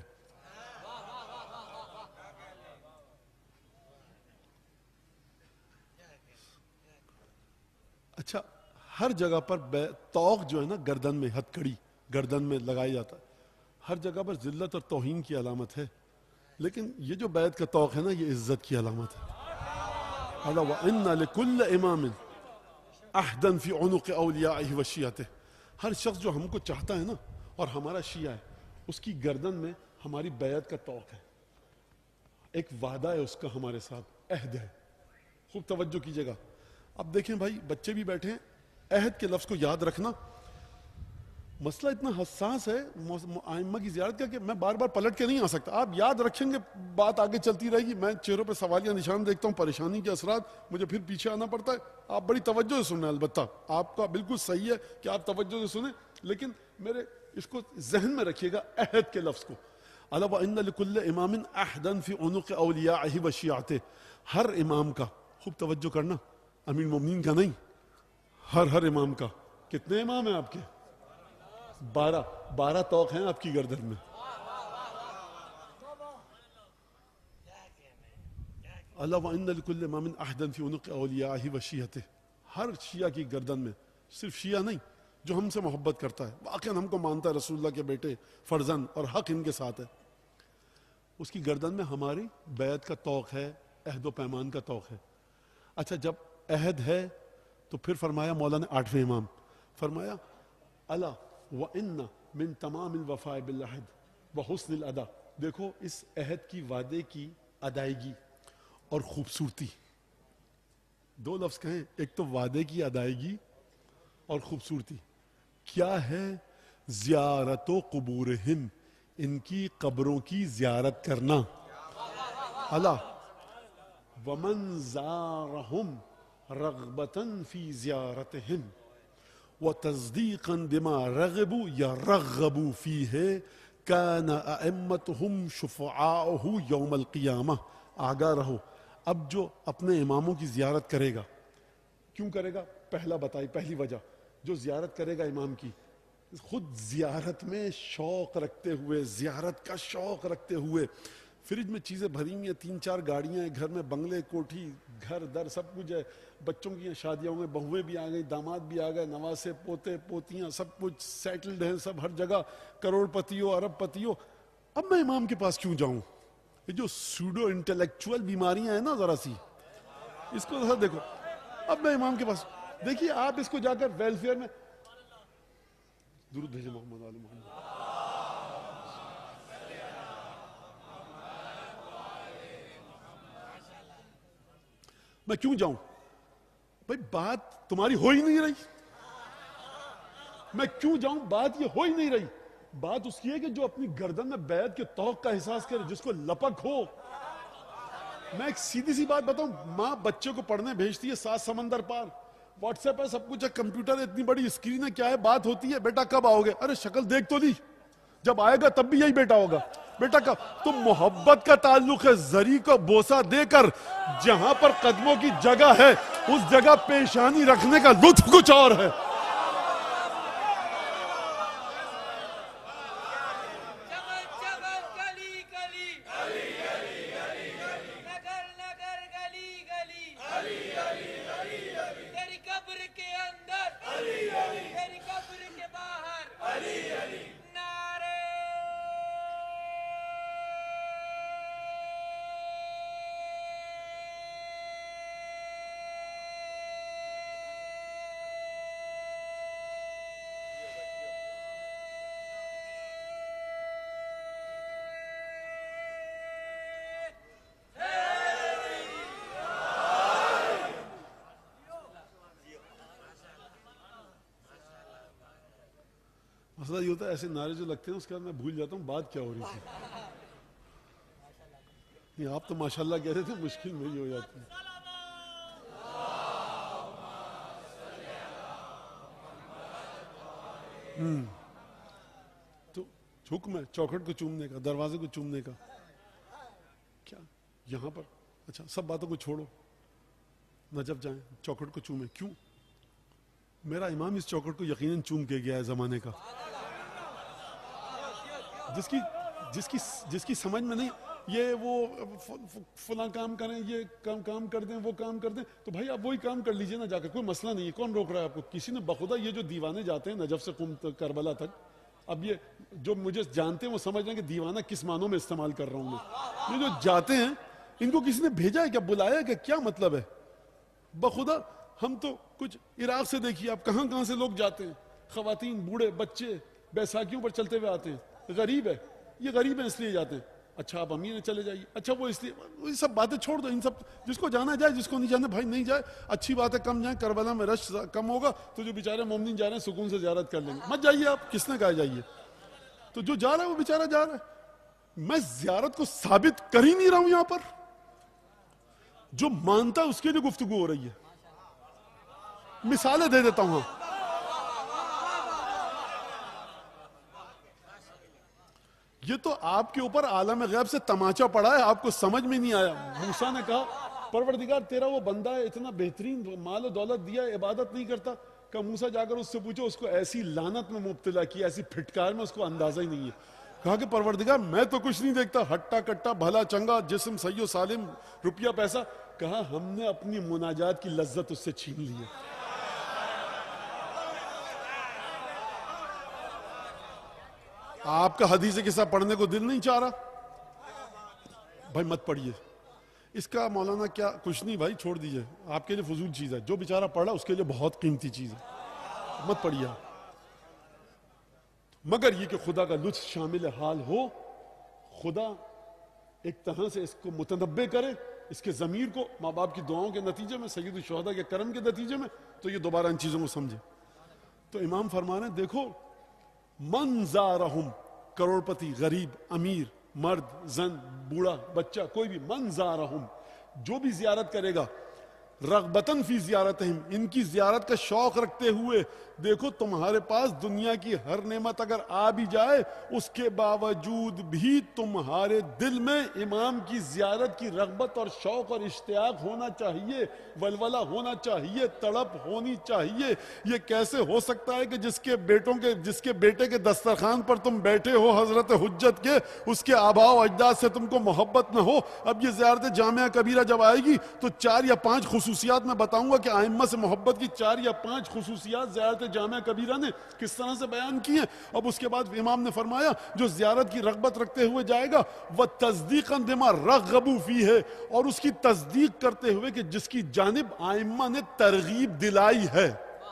اچھا، ہر جگہ پر طوق جو ہے نا گردن میں، ہتھ کڑی گردن میں لگایا جاتا ہے، ہر جگہ پر ذلت اور توہین کی علامت ہے. لیکن یہ جو بیعت کا طوق ہے نا، یہ عزت کی علامت ہے. الا وان لکل امام احدا فی عنق اولیاءہ و شیعتہ. ہر شخص جو ہم کو چاہتا ہے نا اور ہمارا شیعہ ہے، اس کی گردن میں ہماری بیعت کا طوق ہے، ایک وعدہ ہے اس کا ہمارے ساتھ، عہد ہے. خوب توجہ کیجیے گا. اب دیکھیں بھائی، بچے بھی بیٹھے ہیں، عہد کے لفظ کو یاد رکھنا. مسئلہ اتنا حساس ہے ائمہ کی زیارت کا کہ میں بار بار پلٹ کے نہیں آ سکتا. آپ یاد رکھیں گے بات آگے چلتی رہے گی. میں چہروں پہ سوالیہ نشان دیکھتا ہوں، پریشانی کے اثرات، مجھے پھر پیچھے آنا پڑتا ہے. آپ بڑی توجہ سے سنیں، البتہ آپ کا بالکل صحیح ہے کہ آپ توجہ سے سنیں، لیکن میرے اس کو ذہن میں رکھیے گا عہد کے لفظ کو. الا وان لکل امام عہدا فی عنق اولیاءہ و شیعتہ. ہر امام کا، خوب توجہ کرنا، امیر المومنین کا نہیں، ہر ہر امام کا. کتنے امام ہیں آپ کے؟ بارہ. بارہ طوق ہیں آپ کی گردن میں. الا وان لکل امام احدا فی عنق اولیاءہ و شیعتہ. ہر شیعہ کی گردن میں، صرف شیعہ نہیں، جو ہم سے محبت کرتا ہے، واقعا ہم کو مانتا ہے رسول اللہ کے بیٹے فرزند اور حق ان کے ساتھ ہے، اس کی گردن میں ہماری بیعت کا طوق ہے، عہد و پیمان کا طوق ہے. اچھا، جب عہد ہے تو پھر فرمایا مولانا آٹھویں امام فرمایا الا وان من تمام الوفاء بالعہد وحسن الادا. دیکھو اس عہد کی، وعدے کی ادائیگی اور خوبصورتی، دو لفظ کہیں، ایک تو وعدے کی ادائیگی اور خوبصورتی. کیا ہے؟ زیارت و قبورہم، ان کی قبروں کی زیارت کرنا. اللہ ومن زارہم رغبتا فی زیارتہم وتصدیقا بما رغبوا یا رغبوا فیہ کان ائمتہم شفعاءہ یوم القیامہ. آگاہ رہو، اب جو اپنے اماموں کی زیارت کرے گا، کیوں کرے گا؟ پہلا بتائی، پہلی وجہ، جو زیارت کرے گا امام کی، خود زیارت میں شوق رکھتے ہوئے، زیارت کا شوق رکھتے ہوئے، فریج میں چیزیں بھری ہوئی ہیں، تین چار گاڑیاں ہیں، گھر میں بنگلے، کوٹھی، گھر در سب کچھ ہے، بچوں کی شادیاں ہوئیں، بہویں بھی آ گئی، داماد بھی آ گئے، نواسے، پوتے پوتیاں، سب کچھ سیٹلڈ ہیں، سب ہر جگہ کروڑ پتی ہو، ارب پتی ہو. اب میں امام کے پاس کیوں جاؤں؟ یہ جو سوڈو انٹلیکچوئل بیماریاں ہیں نا ذرا سی، اس کو ذرا دیکھو. اب میں امام کے پاس، دیکھیے آپ اس کو جا کر ویلفیئر میں درود بھیجے محمد علی محمد. میں کیوں جاؤں بھائی؟ بات تمہاری ہو ہی نہیں رہی. میں کیوں جاؤں؟ بات یہ ہو ہی نہیں رہی. بات اس کی ہے کہ جو اپنی گردن میں بیعت کے طوق کا احساس کرے، جس کو لپک ہو. میں ایک سیدھی سی بات بتاؤں، ماں بچے کو پڑھنے بھیجتی ہے سات سمندر پار، واٹس ایپ ہے، سب کچھ ہے، کمپیوٹر ہے، اتنی بڑی اسکرین ہے، کیا ہے، بات ہوتی ہے، بیٹا کب آؤ گے؟ ارے شکل دیکھ تو لی، جب آئے گا تب بھی یہی بیٹا ہوگا، بیٹا کب؟ تو محبت کا تعلق ہے. زری کو بوسہ دے کر جہاں پر قدموں کی جگہ ہے، اس جگہ پیشانی رکھنے کا لطف کچھ اور ہے. مسئلہ یہ ہوتا ہے ایسے نعرے جو لگتے ہیں اس کے بعد میں بھول جاتا ہوں بات کیا ہو رہی تھی. نہیں آپ تو ماشاءاللہ کہہ رہے تھے, مشکل میں ہی ہو جاتی ہے. ہوں تو حکم ہے چوکھٹ کو چومنے کا, دروازے کو چومنے کا. کیا یہاں پر اچھا سب باتوں کو چھوڑو, نجف جائیں چوکھٹ کو چومیں. کیوں؟ میرا امام اس چوکھٹ کو یقیناً چوم کے گیا ہے زمانے کا. جس کی جس کی جس کی سمجھ میں نہیں یہ وہ فلاں کام کریں, یہ کام کام کر دیں, وہ کام کر دیں, تو بھائی آپ وہی کام کر لیجئے نا جا کر, کوئی مسئلہ نہیں ہے. کون روک رہا ہے آپ کو؟ کسی نے بخدا یہ جو دیوانے جاتے ہیں نجف سے قم کربلا تک, اب یہ جو مجھے جانتے ہیں وہ سمجھ رہے ہیں کہ دیوانہ کس معنوں میں استعمال کر رہا ہوں میں. یہ جو جاتے ہیں ان کو کسی نے بھیجا ہے کیا, بلایا ہے کیا, کیا مطلب ہے؟ بخدا ہم تو کچھ عراق سے دیکھیے آپ کہاں کہاں سے لوگ جاتے ہیں, خواتین بوڑھے بچے بیساکھیوں پر چلتے ہوئے آتے ہیں. غریب ہے, یہ غریب ہیں اس لیے جاتے ہیں. اچھا آپ امیر ہیں چلے جائیے, اچھا وہ اس لیے, یہ سب باتیں چھوڑ دو. ان سب جس کو جانا جائے, جس کو نہیں جانا بھائی نہیں جائے, اچھی بات ہے کم جائیں. کربلا میں رش کم ہوگا تو جو بیچارے مومنین جا رہے ہیں سکون سے زیارت کر لیں گے. مت جائیے آپ, کس نے کہا جائیے؟ تو جو جا رہا ہے وہ بیچارہ جا رہا ہے. میں زیارت کو ثابت کر ہی نہیں رہا ہوں یہاں پر. جو مانتا ہے اس کے لیے گفتگو ہو رہی ہے. مثالیں دے دیتا ہوں. یہ تو آپ کے اوپر عالم غیب سے تماچا پڑا ہے, آپ کو سمجھ میں نہیں آیا. موسیٰ نے کہا پروردگار تیرا وہ بندہ ہے اتنا بہترین مال و دولت دیا, عبادت نہیں کرتا. کہ موسیٰ جا کر اس سے پوچھو, اس کو ایسی لعنت میں مبتلا کیا, ایسی پھٹکار میں, اس کو اندازہ ہی نہیں ہے. کہا کہ پروردگار میں تو کچھ نہیں دیکھتا, ہٹا کٹا بھلا چنگا جسم صحیح و سالم, روپیہ پیسہ. کہا ہم نے اپنی مناجات کی لذت اس سے چھین لی ہے. آپ کا حدیث قصہ پڑھنے کو دل نہیں چاہ رہا بھائی مت پڑھیے. اس کا مولانا کیا کچھ نہیں بھائی, چھوڑ دیجئے, آپ کے لیے فضول چیز ہے. جو بیچارہ پڑھ رہا اس کے لیے بہت قیمتی چیز ہے, مت پڑھیے. مگر یہ کہ خدا کا لطف شامل حال ہو, خدا ایک طرح سے اس کو متنبع کرے, اس کے ضمیر کو ماں باپ کی دعاؤں کے نتیجے میں, سید الشہداء کے کرم کے نتیجے میں, تو یہ دوبارہ ان چیزوں کو سمجھے. تو امام فرما رہے ہیں دیکھو, من زارہم, کروڑ پتی, غریب, امیر, مرد, زن, بوڑھا, بچہ, کوئی بھی, من زارہم, جو بھی زیارت کرے گا, رغبتاً فی زیارتہم, ان کی زیارت کا شوق رکھتے ہوئے. دیکھو تمہارے پاس دنیا کی ہر نعمت اگر آ بھی جائے, اس کے باوجود بھی تمہارے دل میں امام کی زیارت کی رغبت اور شوق اور اشتیاق ہونا چاہیے, ولولہ ہونا چاہیے, تڑپ ہونی چاہیے. یہ کیسے ہو سکتا ہے کہ جس کے بیٹوں کے جس کے بیٹے کے دسترخوان پر تم بیٹھے ہو حضرت حجت کے, اس کے آباء و اجداد سے تم کو محبت نہ ہو؟ اب یہ زیارت جامعہ کبیرہ جب آئے گی تو چار یا پانچ خصوصیات میں بتاؤں گا کہ ائمہ سے محبت کی چار یا پانچ خصوصیات زیارت جامعہ کبیرہ نے کس طرح سے بیان کی ہیں. اب اس کے بعد امام نے فرمایا جو زیارت کی رغبت رکھتے ہوئے جائے گا, وَتَصْدِيقًا بِمَا رَغَّبُوا فِيهِ, اور اس کی تصدیق کرتے ہوئے کہ جس کی جانب ائمہ نے ترغیب دلائی ہے.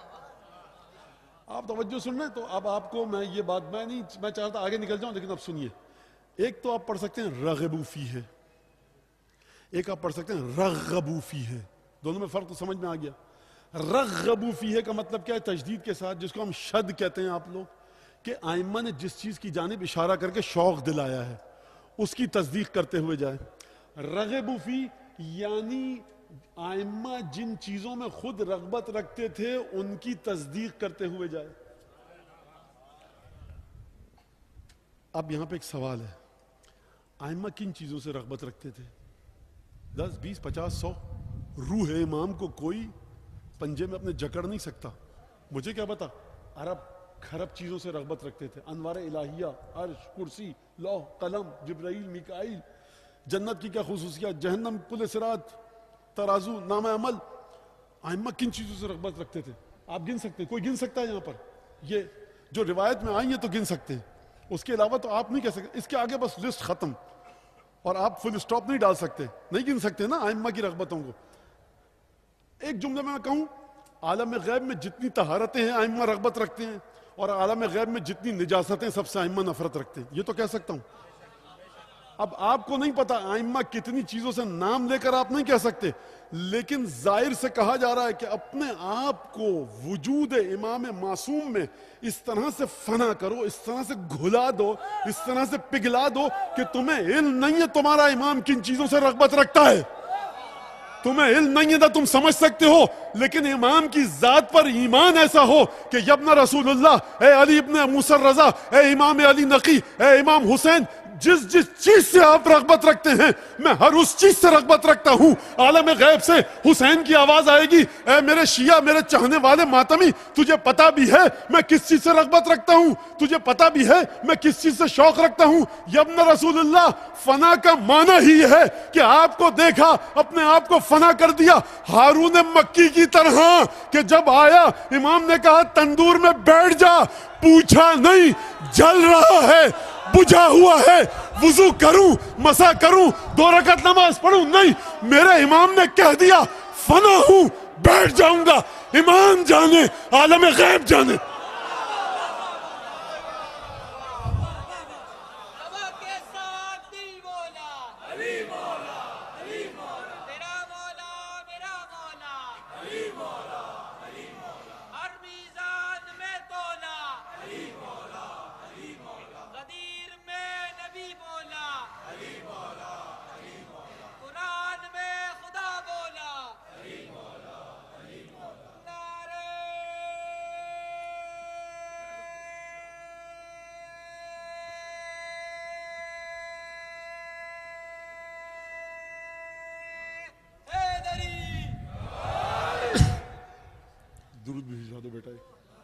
آپ توجہ سن رہے ہیں؟ تو اب آپ کو میں یہ بات میں نہیں میں چاہتا آگے نکل جاؤں, لیکن اب سنیے. ایک تو آپ پڑھ سکتے ہیں رغبوا فیہ, ایک آپ پڑھ سکتے ہیں رغبوا فیہ. دونوں میں فرق تو سمجھ میں آ گیا. رغبوا فیہ کا مطلب کیا ہے؟ تجدید کے ساتھ, جس کو ہم شد کہتے ہیں آپ لوگ, کہ ائمہ نے جس چیز کی جانب اشارہ کر کے شوق دلایا ہے اس کی تصدیق کرتے ہوئے جائے. رغبوا فی یعنی ائمہ جن چیزوں میں خود رغبت رکھتے تھے ان کی تصدیق کرتے ہوئے جائے. اب یہاں پہ ایک سوال ہے, ائمہ کن چیزوں سے رغبت رکھتے تھے؟ دس بیس پچاس سو روح امام کو کوئی پنجے میں اپنے جکڑ نہیں سکتا. مجھے کیا پتا, عرب خرب چیزوں سے رغبت رکھتے تھے, انوار الہیہ, عرش, کرسی, لوح, قلم, جبرائیل, میکائیل, جنت کی کیا خصوصیات, جہنم, پل صراط, ترازو, نام عمل. ائمہ کن چیزوں سے رغبت رکھتے تھے؟ آپ گن سکتے ہیں؟ کوئی گن سکتا ہے یہاں پر؟ یہ جو روایت میں آئی ہیں تو گن سکتے ہیں, اس کے علاوہ تو آپ نہیں کہہ سکتے. اس کے آگے بس لسٹ ختم, اور آپ فل اسٹاپ نہیں ڈال سکتے, نہیں گن سکتے نا ائمہ کی رغبتوں کو. ایک جملے میں میں کہوں, عالم غیب میں جتنی طہارتیں ہیں ائمہ رغبت رکھتے ہیں, اور عالم غیب میں جتنی نجاستیں سب سے ائمہ نفرت رکھتے ہیں, یہ تو کہہ سکتا ہوں. اب آپ کو نہیں پتا ائمہ کتنی چیزوں سے نام لے کر آپ نہیں کہہ سکتے, لیکن ظاہر سے کہا جا رہا ہے کہ اپنے آپ کو وجود امام معصوم میں اس طرح سے فنا کرو, اس طرح سے گھلا دو, اس طرح سے پگھلا دو کہ تمہیں علم نہیں ہے تمہارا امام کن چیزوں سے رغبت رکھتا ہے. تمہیں علم نہیں ہے, تم سمجھ سکتے ہو, لیکن امام کی ذات پر ایمان ایسا ہو کہ یبن رسول اللہ, اے علی ابن موسی الرضا, اے امام علی نقی, اے امام حسین, جس جس چیز سے آپ رغبت رکھتے ہیں میں ہر اس چیز سے رغبت رکھتا ہوں. عالم غیب سے حسین کی آواز آئے گی, اے میرے شیعہ, میرے چاہنے والے ماتمی, تجھے پتا بھی ہے میں کس چیز سے رغبت رکھتا ہوں, تجھے پتا بھی ہے میں کس چیز سے شوق رکھتا ہوں. یبن رسول اللہ, فنا کا معنی ہی ہے کہ آپ کو دیکھا, اپنے آپ کو فنا کر دیا, ہارون مکی کی طرح کہ جب آیا امام نے کہا تندور میں بیٹھ جا, پوچھا نہیں جل رہا ہے, بجھا ہوا ہے, وضو کروں, مسا کروں, دو رکعت نماز پڑھوں, نہیں, میرے امام نے کہہ دیا فنا ہوں, بیٹھ جاؤں گا. امام جانے, عالم غیب جانے. درود بھی بھیجا دو بیٹا.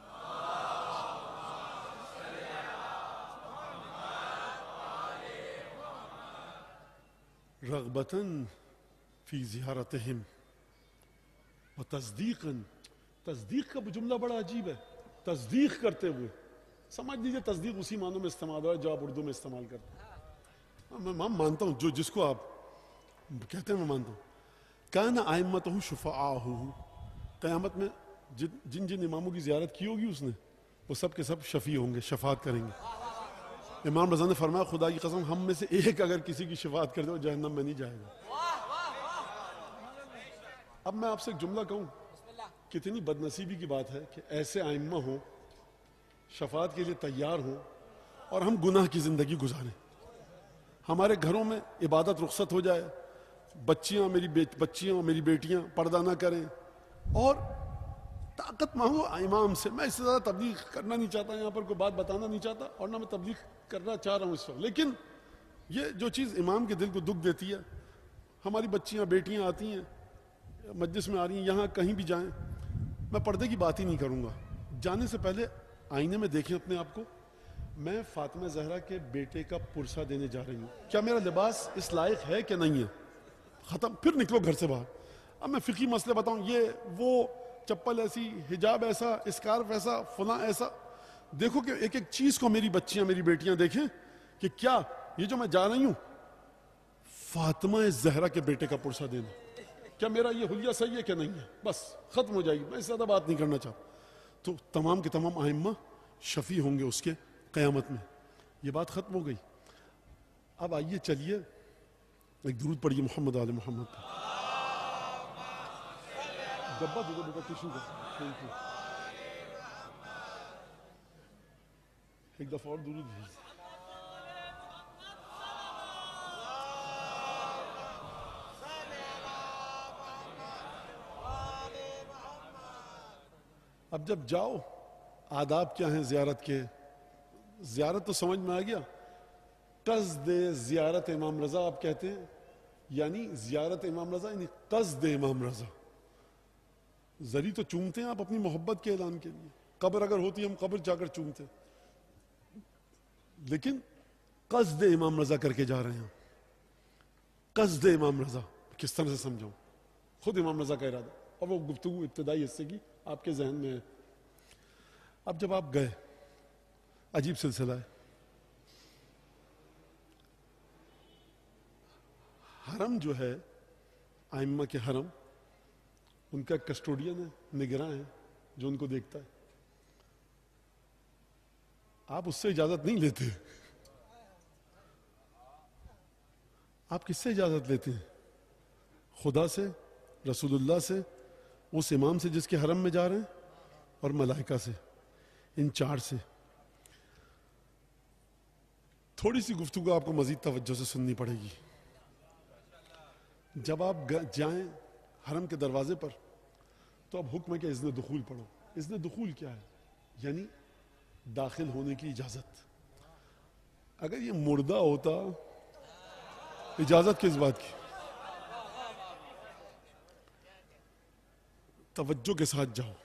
رغبتاً فی زیارتہم و تصدیقاً, تصدیق کا جملہ بڑا عجیب ہے, تصدیق کرتے ہوئے. سمجھ لیجیے تصدیق اسی معنوں میں استعمال ہوا ہے جو آپ اردو میں استعمال کرتے ہیں. میں مانتا ہوں جو جس کو آپ کہتے ہیں میں مانتا ہوں. کان ائمتہ شفعاءہ, قیامت میں جن جن اماموں کی زیارت کی ہوگی اس نے, وہ سب کے سب شفیع ہوں گے, شفاعت کریں گے. امام رضا نے فرمایا خدا کی قسم ہم میں سے ایک اگر کسی کی شفاعت کر دے وہ جہنم میں نہیں جائے گا. اب میں آپ سے ایک جملہ کہوں, کتنی بدنصیبی کی بات ہے کہ ایسے ائمہ ہوں, شفاعت کے لیے تیار ہوں, اور ہم گناہ کی زندگی گزاریں. ہمارے گھروں میں عبادت رخصت ہو جائے, بچیاں میری بیٹ بچیاں میری بیٹیاں پردہ نہ کریں, اور طاقت مانگو امام سے. میں اس سے زیادہ تبلیغ کرنا نہیں چاہتا, یہاں پر کوئی بات بتانا نہیں چاہتا, اور نہ میں تبلیغ کرنا چاہ رہا ہوں اس وقت. لیکن یہ جو چیز امام کے دل کو دکھ دیتی ہے, ہماری بچیاں بیٹیاں آتی ہیں مجلس میں آ رہی ہیں, یہاں کہیں بھی جائیں, میں پردے کی بات ہی نہیں کروں گا. جانے سے پہلے آئینے میں دیکھیں اپنے آپ کو, میں فاطمہ زہرا کے بیٹے کا پرسہ دینے جا رہی ہوں, کیا میرا لباس اس لائق ہے کہ نہیں ہے؟ ختم, پھر نکلو گھر سے باہر. اب میں فقہی مسئلے بتاؤں, یہ وہ چپل ایسی, حجاب ایسا, اسکارف ایسا, فلاں ایسا. دیکھو کہ ایک ایک چیز کو میری بچیاں میری بیٹیاں دیکھیں کہ کیا یہ جو میں جا رہی ہوں فاطمہ زہرا کے بیٹے کا پرسہ دینا, کیا میرا یہ حلیہ صحیح ہے کہ نہیں ہے؟ بس ختم ہو جائے گی, میں اس سے زیادہ بات نہیں کرنا چاہتا. تو تمام کے تمام ائمہ شفیع ہوں گے اس کے قیامت میں. یہ بات ختم ہو گئی. اب آئیے چلیے ایک درود پڑھیے محمد آل محمد پر. ڈبہ دے دو بیٹا ٹیشو کا, تھینک یو. ایک دفعہ اور درود بھیج. اب جب جاؤ, آداب کیا ہیں زیارت کے؟ زیارت تو سمجھ میں آ گیا. قصد زیارت امام رضا آپ کہتے ہیں, یعنی زیارت امام رضا یعنی قصد امام رضا. زری تو چومتے ہیں آپ اپنی محبت کے اعلان کے لیے, قبر اگر ہوتی ہم قبر جا کر چومتے, لیکن قصد امام رضا کر کے جا رہے ہیں. قصد امام رضا کس طرح سے سمجھاؤں؟ خود امام رضا کا ارادہ, اور وہ گفتگو ابتدائی حصے کی آپ کے ذہن میں ہے. اب جب آپ گئے عجیب سلسلہ ہے. حرم جو ہے، ائمہ کے حرم، ان کا کسٹوڈین ہے، نگراں ہے جو ان کو دیکھتا ہے. آپ اس سے اجازت نہیں لیتے. آپ کس سے اجازت لیتے ہیں؟ خدا سے، رسول اللہ سے، اس امام سے جس کے حرم میں جا رہے ہیں، اور ملائکہ سے. ان چار سے. تھوڑی سی گفتگو آپ کو مزید توجہ سے سننی پڑے گی. جب آپ جائیں حرم کے دروازے پر تو اب حکم ہے کہ اذن دخول پڑھو. اذن دخول کیا ہے؟ یعنی داخل ہونے کی اجازت. اگر یہ مردہ ہوتا، اجازت کس بات کی؟ توجہ کے ساتھ جاؤ.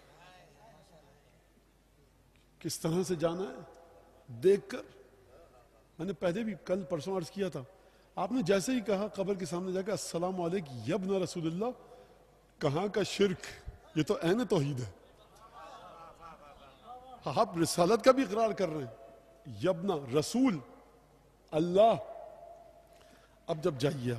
کس طرح سے جانا ہے؟ دیکھ کر. میں نے پہلے بھی کل پرسوں عرض کیا تھا، آپ نے جیسے ہی کہا قبر کے سامنے جا کے السلام علیکم یبن رسول اللہ، کہاں کا شرک؟ یہ تو عین توحید ہے. آپ رسالت کا بھی اقرار کر رہے ہیں. یبن رسول اللہ. اب جب جائیے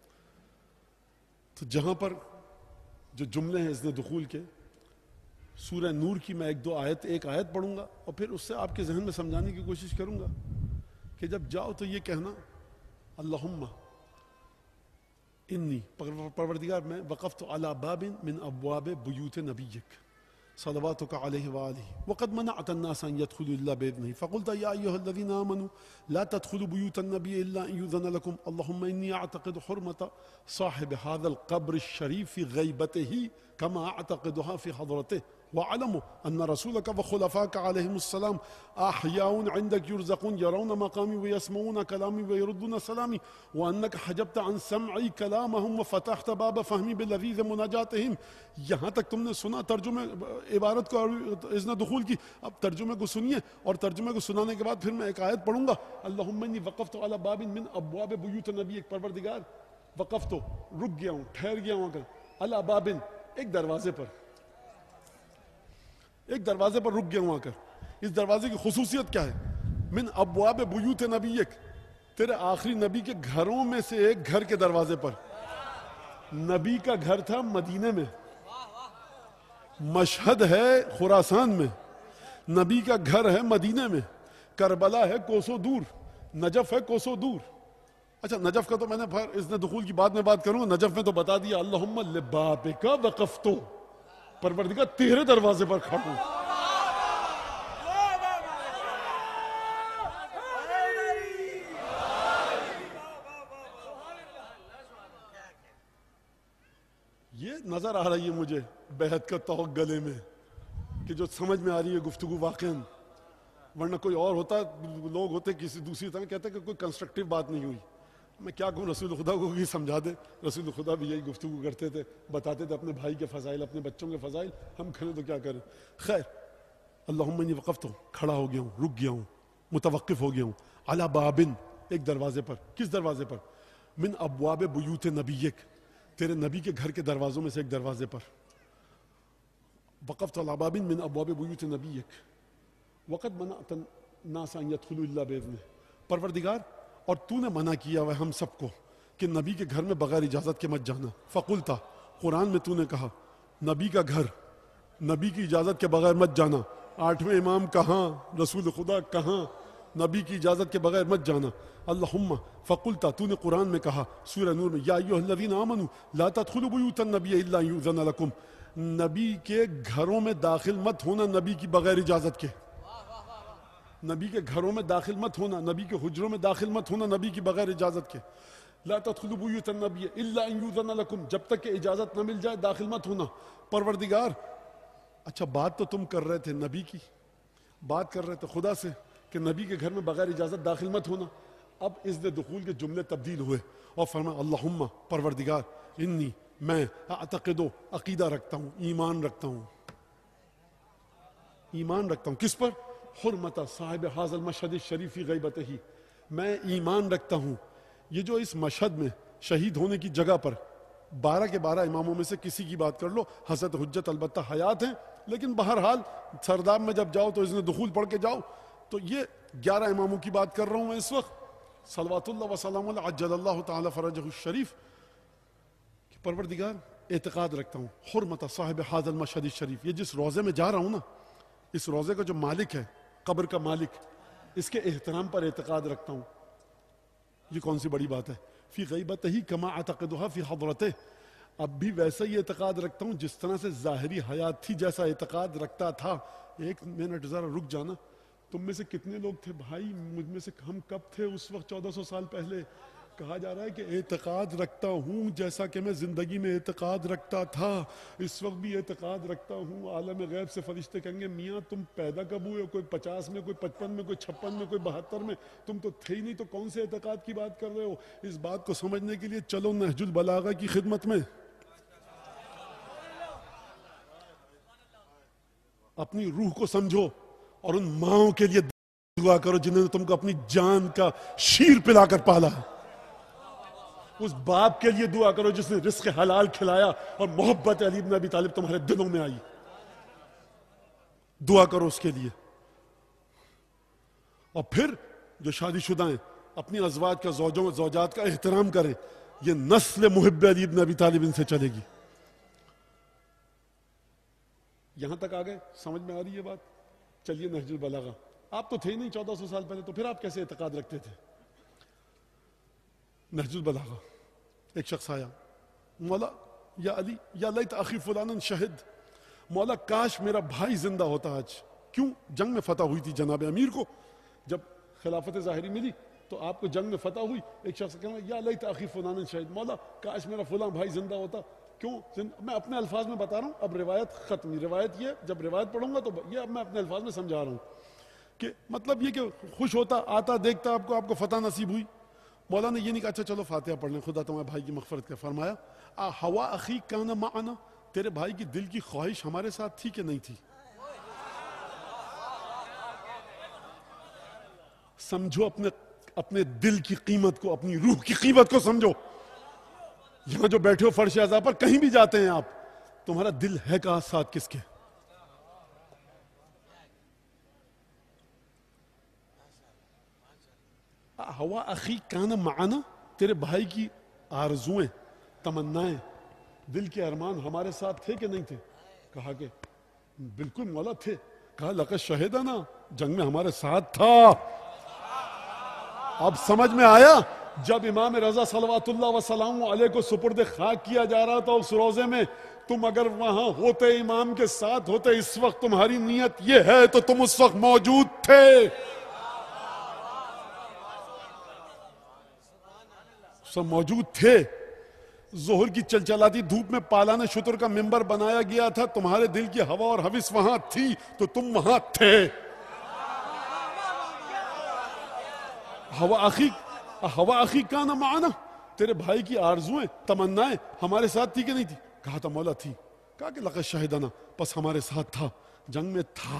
تو جہاں پر جو جملے ہیں اذن دخول کے، سورہ نور کی میں ایک دو آیت ایک آیت پڑھوں گا اور پھر اس سے آپ کے ذہن میں سمجھانے کی کوشش کروں گا کہ جب جاؤ تو یہ کہنا اللہم انی، پروردگار میں وقفت علی باب من ابواب بیوت نبیک صلواتک علیہ وآلہ وقد منعت الناس ان يدخلوا الا باذنه فقلت يا ايها الذين امنوا لا تدخلوا بيوت النبي الا ان يؤذن لكم اللهم اني اعتقد حرمة صاحب هذا القبر الشريف في غيبته كما اعتقدها في حضرته وعلموا ان رسولك وخلفاك عليهم السلام احياء عندك يرزقون يرون مقامي ويسمعون كلامي ويردون سلامي وانك حجبت عن سمعي كلامهم وفتحت باب فهمي بلذيذ مناجاتهم. یہاں تک تم نے سنا ترجمے عبارت کو اذن دخول کی. اب ترجمے کو سنیے اور ترجمے کو سنانے کے بعد پھر میں ایک آیت پڑھوں گا. اللہم انی وقفت علی باب من ابواب بیوت نبی. پروردگار وقفت، رک گیا ہوں، ٹھہر گیا ہوں. علی باب، ایک دروازے پر، ایک دروازے پر رک گیا ہوں آ کر. اس دروازے کی خصوصیت کیا ہے؟ من ابواب بیوت نبیک، تیرے آخری نبی کے گھروں میں سے ایک گھر کے دروازے پر. نبی کا گھر تھا مدینے میں، مشہد ہے خراسان میں، نبی کا گھر ہے مدینے میں، کربلا ہے کوسوں دور، نجف ہے کوسوں دور. اچھا نجف کا تو میں نے پھر اذن دخول کی بعد میں بات کروں گا. نجف میں تو بتا دیا اللہم لبابک وقفتو، پروردگار تیرے دروازے پر کھڑا ہوں. یہ نظر آ رہی ہے مجھے بیعت کا توق گلے میں کہ جو سمجھ میں آ رہی ہے گفتگو واقعا. ورنہ کوئی اور ہوتا، لوگ ہوتے کسی دوسری طرح کہتے کہ کوئی کنسٹرکٹیو بات نہیں ہوئی. میں کیا کہوں، رسول خدا کو یہ سمجھا دے. رسول خدا بھی یہی گفتگو کرتے تھے، بتاتے تھے اپنے بھائی کے فضائل، اپنے بچوں کے فضائل. ہم کھڑے تو کیا کریں. خیر، اللہم انی وقفت، کھڑا ہو گیا ہوں، رک گیا ہوں، متوقف ہو گیا ہوں. علی بابن، ایک دروازے پر. کس دروازے پر؟ من ابواب بیوت نبیک، تیرے نبی کے گھر کے دروازوں میں سے ایک دروازے پر. وقفت علی باب من ابواب بیوت نبیک وقد منعت الناس ان يدخلوا الا باذنه. پروردگار، اور تو نے منع کیا ہوا ہم سب کو کہ نبی کے گھر میں بغیر اجازت کے مت جانا. فقلتا، قرآن میں تو نے کہا نبی کا گھر نبی کی اجازت کے بغیر مت جانا. آٹھویں امام کہاں، رسول خدا کہاں، نبی کی اجازت کے بغیر مت جانا. اللہم فقلتا، تو نے قرآن میں کہا سورہ نور میں یا ایھا الذین آمنوا لا تدخلوا بیوت النبی الا ان یؤذن لکم. نبی کے گھروں میں داخل مت ہونا نبی کی بغیر اجازت کے. نبی کے گھروں میں داخل مت ہونا، نبی کے حجروں میں داخل مت ہونا نبی کی بغیر اجازت کے. لا تدخلوا بیوت النبی الا ان یؤذن لکم، جب تک کہ اجازت نہ مل جائے داخل مت ہونا. پروردگار، اچھا بات تو تم کر رہے تھے نبی کی، بات کر رہے تھے خدا سے کہ نبی کے گھر میں بغیر اجازت داخل مت ہونا. اب اذن دخول کے جملے تبدیل ہوئے اور فرمایا اللہم، پروردگار، انی، میں، اعتقد، عقیدہ رکھتا ہوں، ایمان رکھتا ہوں، ایمان رکھتا ہوں. کس پر؟ حرمت صاحب حاضر المشہد الشریف فی غیبتہ. میں ایمان رکھتا ہوں یہ جو اس مشہد میں شہید ہونے کی جگہ پر بارہ کے بارہ اماموں میں سے کسی کی بات کر لو، حضرت حجت البتہ حیات ہیں، لیکن بہرحال سرداب میں جب جاؤ تو اذن دخول پڑھ کے جاؤ تو یہ گیارہ اماموں کی بات کر رہا ہوں میں اس وقت، صلوات اللہ وسلام علیہ عجل اللہ تعالی فرجہ الشریف، کہ پروردگار اعتقاد رکھتا ہوں حرمت صاحب حاضر المشہد الشریف، یہ جس روزے میں جا رہا ہوں نا، اس روزے کا جو مالک ہے، قبر کا مالک، اس کے احترام پر اعتقاد رکھتا ہوں. یہ کون سی بڑی بات ہے؟ فی غیبتہ کما اعتقدھا فی حضرتہ، اب بھی ویسا ہی اعتقاد رکھتا ہوں جس طرح سے ظاہری حیات تھی جیسا اعتقاد رکھتا تھا. ایک منٹ ذرا رک جانا، تم میں سے کتنے لوگ تھے بھائی، مجھ میں سے ہم کب تھے اس وقت چودہ سو سال پہلے؟ کہا جا رہا ہے کہ اعتقاد رکھتا ہوں جیسا کہ میں زندگی میں اعتقاد رکھتا تھا، اس وقت بھی اعتقاد رکھتا ہوں. عالم غیب سے فرشتے کہیں گے میاں تم پیدا کب ہوئے؟ کوئی پچاس میں، کوئی پچپن میں، کوئی چھپن میں، کوئی بہتر میں، تم تو تھے ہی نہیں، تو کون سے اعتقاد کی بات کر رہے ہو؟ اس بات کو سمجھنے کے لیے چلو نہج البلاغہ کی خدمت میں، اپنی روح کو سمجھو اور ان ماؤں کے لیے دعا کرو جنہوں نے تم کو اپنی جان کا شیر پلا کر پالا. اس باپ کے لیے دعا کرو جس نے رزق حلال کھلایا اور محبت علی بن ابی طالب تمہارے دلوں میں آئی. دعا کرو اس کے لیے. اور پھر جو شادی شدہ ہیں اپنی ازواج کا، زوجوں زوجات کا احترام کریں. یہ نسل محب علی بن ابی طالب ان سے چلے گی. یہاں تک آ گئے؟ سمجھ میں آ رہی ہے بات؟ چلیے نہج البلاغہ. آپ تو تھے نہیں چودہ سو سال پہلے، تو پھر آپ کیسے اعتقاد رکھتے تھے؟ نہج البلاغہ. ایک شخص آیا، مولا یا علی یا لیت اخی فلانا شہد، مولا کاش میرا بھائی زندہ ہوتا آج. کیوں؟ جنگ میں فتح ہوئی تھی جناب امیر کو، جب خلافت ظاہری ملی تو آپ کو جنگ میں فتح ہوئی. ایک شخص کہنا یا لیت اخی فلانا شہد، مولا کاش میرا فلاں بھائی زندہ ہوتا. کیوں؟ میں اپنے الفاظ میں بتا رہا ہوں، اب روایت ختم. روایت یہ جب روایت پڑھوں گا تو یہ اب میں اپنے الفاظ میں سمجھا رہا ہوں کہ مطلب یہ کہ خوش ہوتا، آتا، دیکھتا آپ کو، آپ کو فتح نصیب ہوئی. مولا نے یہ نہیں کہا اچھا چلو فاتحہ پڑھ لیں خدا تمہارے بھائی کی مغفرت کر. فرمایا ہوا اخی کان معنا، تیرے بھائی کی دل کی خواہش ہمارے ساتھ تھی کہ نہیں تھی؟ سمجھو اپنے اپنے دل کی قیمت کو، اپنی روح کی قیمت کو سمجھو. یہاں جو بیٹھے ہو فرش اعضاء پر، کہیں بھی جاتے ہیں آپ، تمہارا دل ہے کہاں ساتھ کس کے؟ ہوا اخی کان معنا، تیرے بھائی کی آرزویں، تمنائیں، دل کے ارمان ہمارے ساتھ تھے کہ نہیں تھے؟ کہا کہ بالکل مولا تھے. کہا لقد شہدنا، جنگ میں ہمارے ساتھ تھا. اب سمجھ میں آیا؟ جب امام رضا صلوات اللہ وسلام علیہ کو سپرد خاک کیا جا رہا تھا اس روزے میں، تم اگر وہاں ہوتے، امام کے ساتھ ہوتے، اس وقت تمہاری نیت یہ ہے تو تم اس وقت موجود تھے. سب موجود تھے. ظہر کی چلچلاتی دھوپ میں پالان شتر کا ممبر بنایا گیا تھا، تمہارے دل کی ہوا اور حوث وہاں تھی تو تم وہاں تھے. ہوا اخی ہوا اخی کان معنا، تیرے بھائی کی آرزویں، تمنائیں ہمارے ساتھ تھی کہ نہیں تھی؟ کہا تھا مولا تھی. کہا کہ لقد شہدنا، پس ہمارے ساتھ تھا، جنگ میں تھا.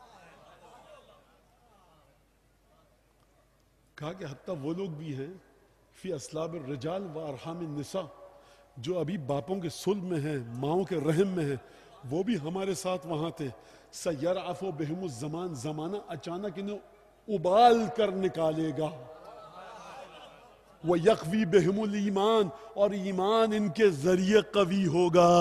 کہا کہ حتیٰ وہ لوگ بھی ہیں فی اسلاب الرجال و ارحام النساء، جو ابھی باپوں کے صلب میں ہیں، ماؤں کے رحم میں ہیں، وہ بھی ہمارے ساتھ وہاں تھے. سیرعفو بہم الزمان، زمانہ اچانک انہیں ابال کر نکالے گا. وَيَقْوِي بِهِمُ الْإِيمَانِ، اور ایمان ان کے ذریعے قوی ہوگا.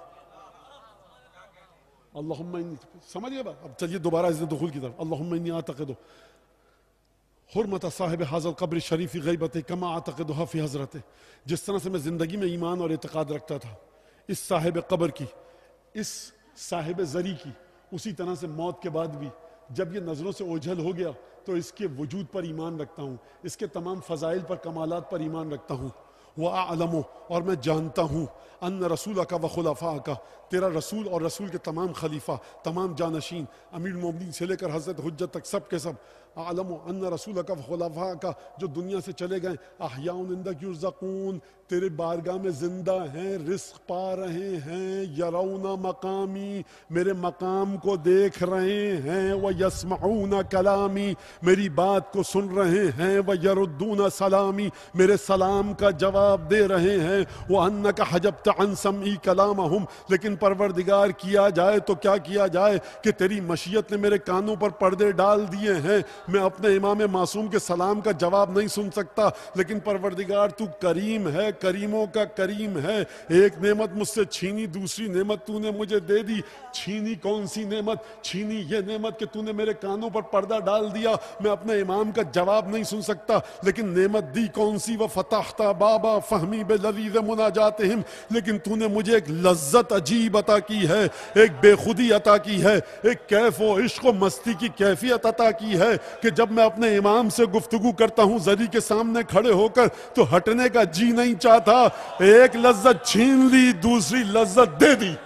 اللہم انی، سمجھئے بات؟ اب چلیے دوبارہ اس دخول کی طرف. اللہم انی اعتقد حرمت صاحب حاضر قبر شریف غیبت کما اعتقدها فی حضرت، جس طرح سے میں زندگی میں ایمان اور اعتقاد رکھتا تھا اس صاحب قبر کی، اس صاحب زری کی، اسی طرح سے موت کے بعد بھی جب یہ نظروں سے اوجھل ہو گیا تو اس کے وجود پر ایمان رکھتا ہوں، اس کے تمام فضائل پر، کمالات پر ایمان رکھتا ہوں. وَأَعْلَمُ، اور میں جانتا ہوں، ان رسولک و خلفاءک، تیرا رسول اور رسول کے تمام خلیفہ، تمام جانشین، امیر المومنین سے لے کر حضرت حجت تک، سب کے سب اعلم ان رسولک و خلفاءک جو دنیا سے چلے گئے احیاء عندک یرزقون تیرے بارگاہ میں زندہ ہیں رزق پا رہے ہیں یرون مقامی میرے مقام کو دیکھ رہے ہیں ویسمعون کلامی میری بات کو سن رہے ہیں ویردون سلامی میرے سلام کا جواب دے رہے ہیں وانک حجبت عن سمعی کلامہم لیکن پروردگار کیا جائے تو کیا کیا جائے کہ تیری مشیت نے میرے کانوں پر پردے ڈال دیے ہیں میں اپنے امام معصوم کے سلام کا جواب نہیں سن سکتا لیکن پروردگار تو کریم ہے کریموں کا کریم ہے ایک نعمت مجھ سے چھینی دوسری نعمت تو نے مجھے دے دی چھینی کون سی نعمت چھینی یہ نعمت کہ تو نے میرے کانوں پر پردہ ڈال دیا میں اپنے امام کا جواب نہیں سن سکتا لیکن نعمت دی کون سی وفتحت بابا فہمی بلذیذ مناجاتہم لیکن تو نے مجھے ایک لذت عجیب عطا کی ہے ایک بے خودی عطا کی ہے ایک کیف و عشق و مستی کی کیفیت عطا کی ہے کہ جب میں اپنے امام سے گفتگو کرتا ہوں زری کے سامنے کھڑے ہو کر تو ہٹنے کا جی نہیں چاہتا ایک لذت چھین لی دوسری لذت دے دی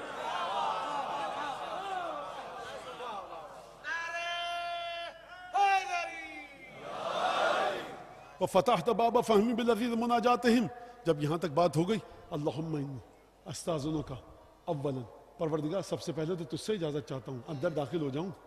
وفتحت باب فہمی باللذیذ مناجاتہم جب یہاں تک بات ہو گئی اللہم انی استاذنک اولا پروردگار سب سے پہلے تو تجھ سے اجازت چاہتا ہوں اندر داخل ہو جاؤں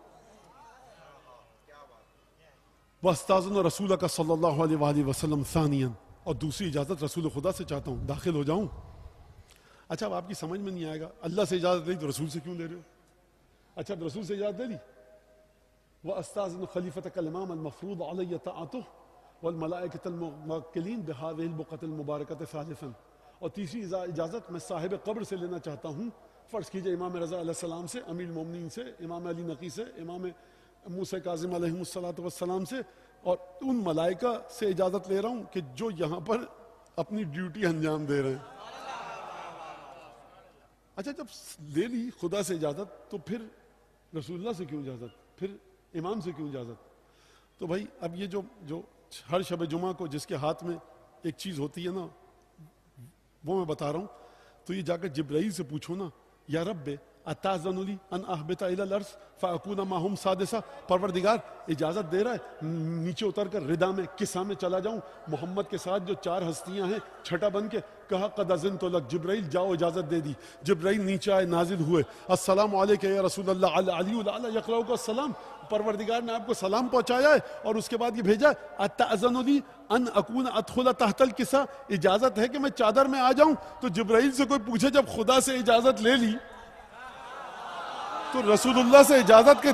واستاذن رسولک صلی اللہ علیہ وآلہ وسلم ثانیا اور دوسری اجازت رسول خدا سے چاہتا ہوں داخل ہو جاؤں اچھا اب آپ کی سمجھ میں نہیں آئے گا اللہ سے اجازت لی تو رسول سے کیوں لے رہے ہو اچھا اب رسول سے اجازت لے لی واستاذن خلیفتک الامام المفروض علی طاعتہ والملائکۃ الموکلین بہذہ البقعۃ المبارکۃ ثالثا اور تیسری اجازت میں صاحب قبر سے لینا چاہتا ہوں فرض کیجئے امام رضا علیہ السلام سے امیر المومنین سے امام علی نقی سے امام موسیٰ کاظم علیہ السلام سے اور ان ملائکہ سے اجازت لے رہا ہوں کہ جو یہاں پر اپنی ڈیوٹی انجام دے رہے ہیں اچھا جب لے لی خدا سے اجازت تو پھر رسول اللہ سے کیوں اجازت پھر امام سے کیوں اجازت تو بھائی اب یہ جو جو ہر شب جمعہ کو جس کے ہاتھ میں ایک چیز ہوتی ہے نا وہ میں بتا رہا ہوں تو یہ جا کر جبرائیل سے پوچھو نا یا رب اتاذن لی ان اہبط الی الارض فاکون معہم سادسا پروردگار اجازت دے رہا ہے نیچے اتر کر ردا میں قصہ میں چلا جاؤں محمد کے ساتھ جو چار ہستیاں ہیں چھٹا بن کے کہا قد اذنت لک جبرائیل جاؤ اجازت دے دی جبرائیل نیچے آئے نازل ہوئے السلام علیک یا رسول اللہ علی الاعلی یقرؤک السلام پروردگار نے آپ کو سلام پہنچایا ہے اور اس کے بعد یہ بھیجا اتاذن لی ان اکون ادخل تحت الکسا اجازت ہے کہ میں چادر میں آ جاؤں تو جبرائیل سے کوئی پوچھے جب خدا سے اجازت لے لی تو رسول اللہ سے اجازت کے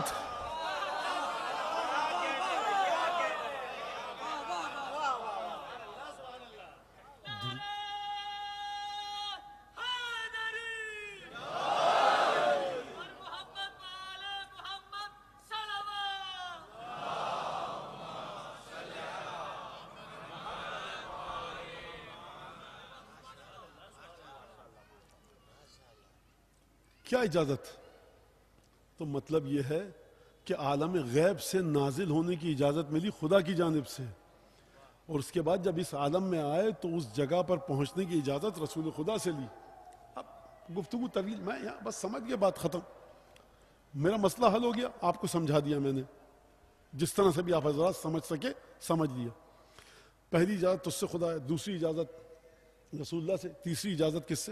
کیا اجازت تو مطلب یہ ہے کہ عالم غیب سے نازل ہونے کی اجازت ملی خدا کی جانب سے اور اس کے بعد جب اس عالم میں آئے تو اس جگہ پر پہنچنے کی اجازت رسول خدا سے لی اب گفتگو طویل میں یہاں بس سمجھ گیا بات ختم میرا مسئلہ حل ہو گیا آپ کو سمجھا دیا میں نے جس طرح سے بھی آپ حضرات سمجھ سکے سمجھ لیا پہلی اجازت تجھ سے خدا ہے دوسری اجازت رسول اللہ سے تیسری اجازت کس سے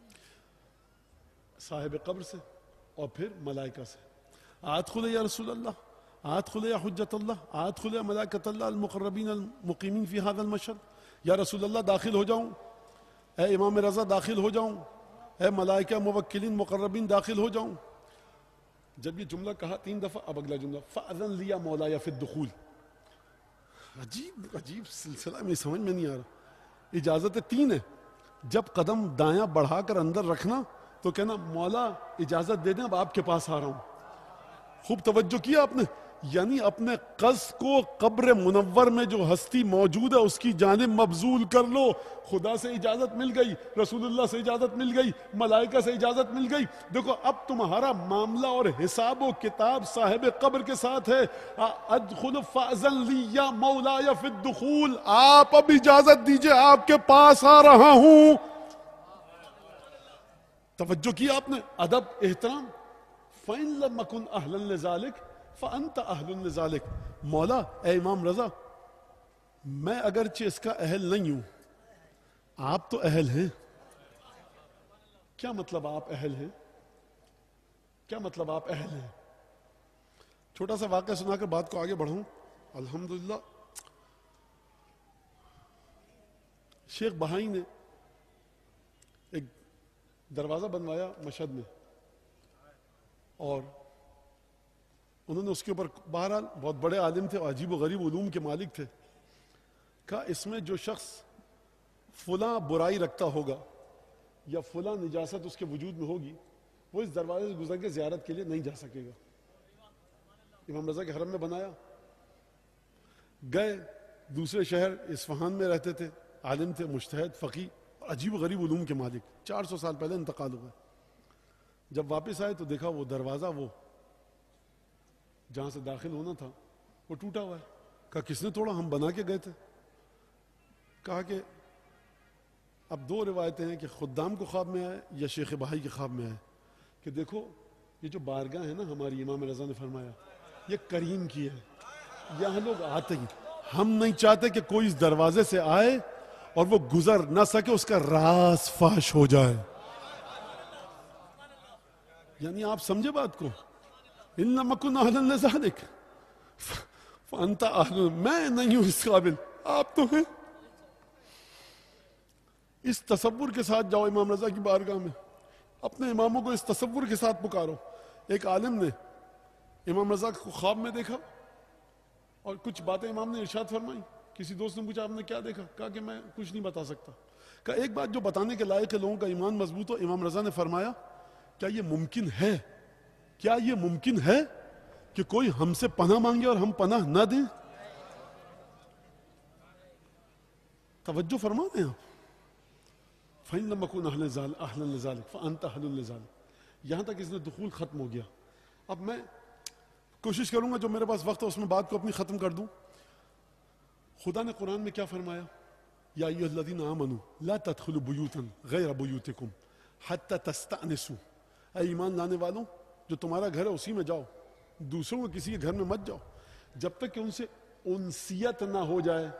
صاحب قبر سے اور پھر ملائکہ سے ادخل یا رسول اللہ ادخل یا حجت اللہ ادخل یا ملائکۃ اللہ المقربین المقیمین فی هذا المشهد یا رسول اللہ داخل ہو جاؤں اے امام رضا داخل ہو جاؤں اے ملائکہ موکلین مقربین داخل ہو جاؤں جب یہ جملہ کہا تین دفعہ اب اگلا جملہ فاذن لیا مولایا فی الدخول عجیب عجیب سلسلہ میں سمجھ میں نہیں آ رہا اجازت تین ہے جب قدم دایاں بڑھا کر اندر رکھنا تو کہنا مولا اجازت دے دیں اب آپ کے پاس آ رہا ہوں خوب توجہ کیا آپ نے یعنی اپنے قصد کو قبر منور میں جو ہستی موجود ہے اس کی جانب مبذول کر لو خدا سے اجازت مل گئی رسول اللہ سے اجازت مل گئی ملائکہ سے اجازت مل گئی دیکھو اب تمہارا معاملہ اور حساب و کتاب صاحب قبر کے ساتھ ہے ادخل فاذن لی یا مولایا فی الدخول آپ اب اجازت دیجئے آپ کے پاس آ رہا ہوں توجہ کیا آپ نے ادب احترام فَإِن لَمْ أَكُنْ أَهْلًا لِذَلِكَ فأنت أهل لذلك. مولا اے امام رضا میں اگرچہ اس کا اہل نہیں ہوں، آپ تو اہل ہیں. کیا مطلب آپ اہل ہیں؟ کیا مطلب آپ اہل ہیں؟ چھوٹا سا واقعہ سنا کر بات کو آگے بڑھوں. الحمدللہ شیخ بہائی نے ایک دروازہ بنوایا مشہد میں، اور انہوں نے اس کے اوپر، بہرحال بہت بڑے عالم تھے اور عجیب و غریب علوم کے مالک تھے، کہا اس میں جو شخص فلاں برائی رکھتا ہوگا یا فلاں نجاست اس کے وجود میں ہوگی وہ اس دروازے سے گزر کے زیارت کے لیے نہیں جا سکے گا. امام رضا کے حرم میں بنایا، گئے دوسرے شہر اصفہان میں رہتے تھے، عالم تھے، مجتہد، فقی، عجیب و غریب علوم کے مالک، چار سو سال پہلے انتقال ہوا. جب واپس آئے تو دیکھا وہ دروازہ، وہ جہاں سے داخل ہونا تھا وہ ٹوٹا ہوا ہے. کہا کس نے توڑا؟ ہم بنا کے گئے تھے. کہا کہ اب دو روایتیں ہیں کہ خدام کو خواب میں آئے یا شیخ بہائی کے خواب میں آئے کہ دیکھو یہ جو بارگاہ ہے نا ہماری، امام رضا نے فرمایا یہ کریم کی ہے، یہاں لوگ آتے ہی، ہم نہیں چاہتے کہ کوئی اس دروازے سے آئے اور وہ گزر نہ سکے، اس کا راز فاش ہو جائے. یعنی آپ سمجھے بات کو، ان لم اکن اہلا لذلک فانت اہل، میں نہیں ہوں اس قابل، آپ تو ہیں. اس تصور کے ساتھ جاؤ امام رضا کی بارگاہ میں، اپنے اماموں کو اس تصور کے ساتھ پکارو. ایک عالم نے امام رضا کو خواب میں دیکھا اور کچھ باتیں امام نے ارشاد فرمائی. کسی دوست نے پوچھا آپ نے کیا دیکھا؟ کہا کہ میں کچھ نہیں بتا سکتا. کہا ایک بات جو بتانے کے لائق ہے، لوگوں کا ایمان مضبوط ہو. امام رضا نے فرمایا کیا یہ ممکن ہے، کیا یہ ممکن ہے کہ کوئی ہم سے پناہ مانگے اور ہم پناہ نہ دیں؟ توجہ فرما دیں آپ. فَإِن لَمْ أَكُنْ أَهْلًا لِذَلِكَ فَأَنْتَ أَهْلٌ لِذَلِكَ. یہاں تک اس نے دخول ختم ہو گیا. اب میں کوشش کروں گا جو میرے پاس وقت ہے اس میں بات کو اپنی ختم کر دوں. خدا نے قرآن میں کیا فرمایا؟ یا ایھا الذین آمنوا لا تدخلوا بیوتا غیر بیوتکم حتی تستأنسوا. اے ایمان لانے والوں، جو تمہارا گھر ہے اسی میں جاؤ، دوسروں کے کسی کے گھر میں مت جاؤ جب تک کہ ان سے انسیت نہ ہو جائے.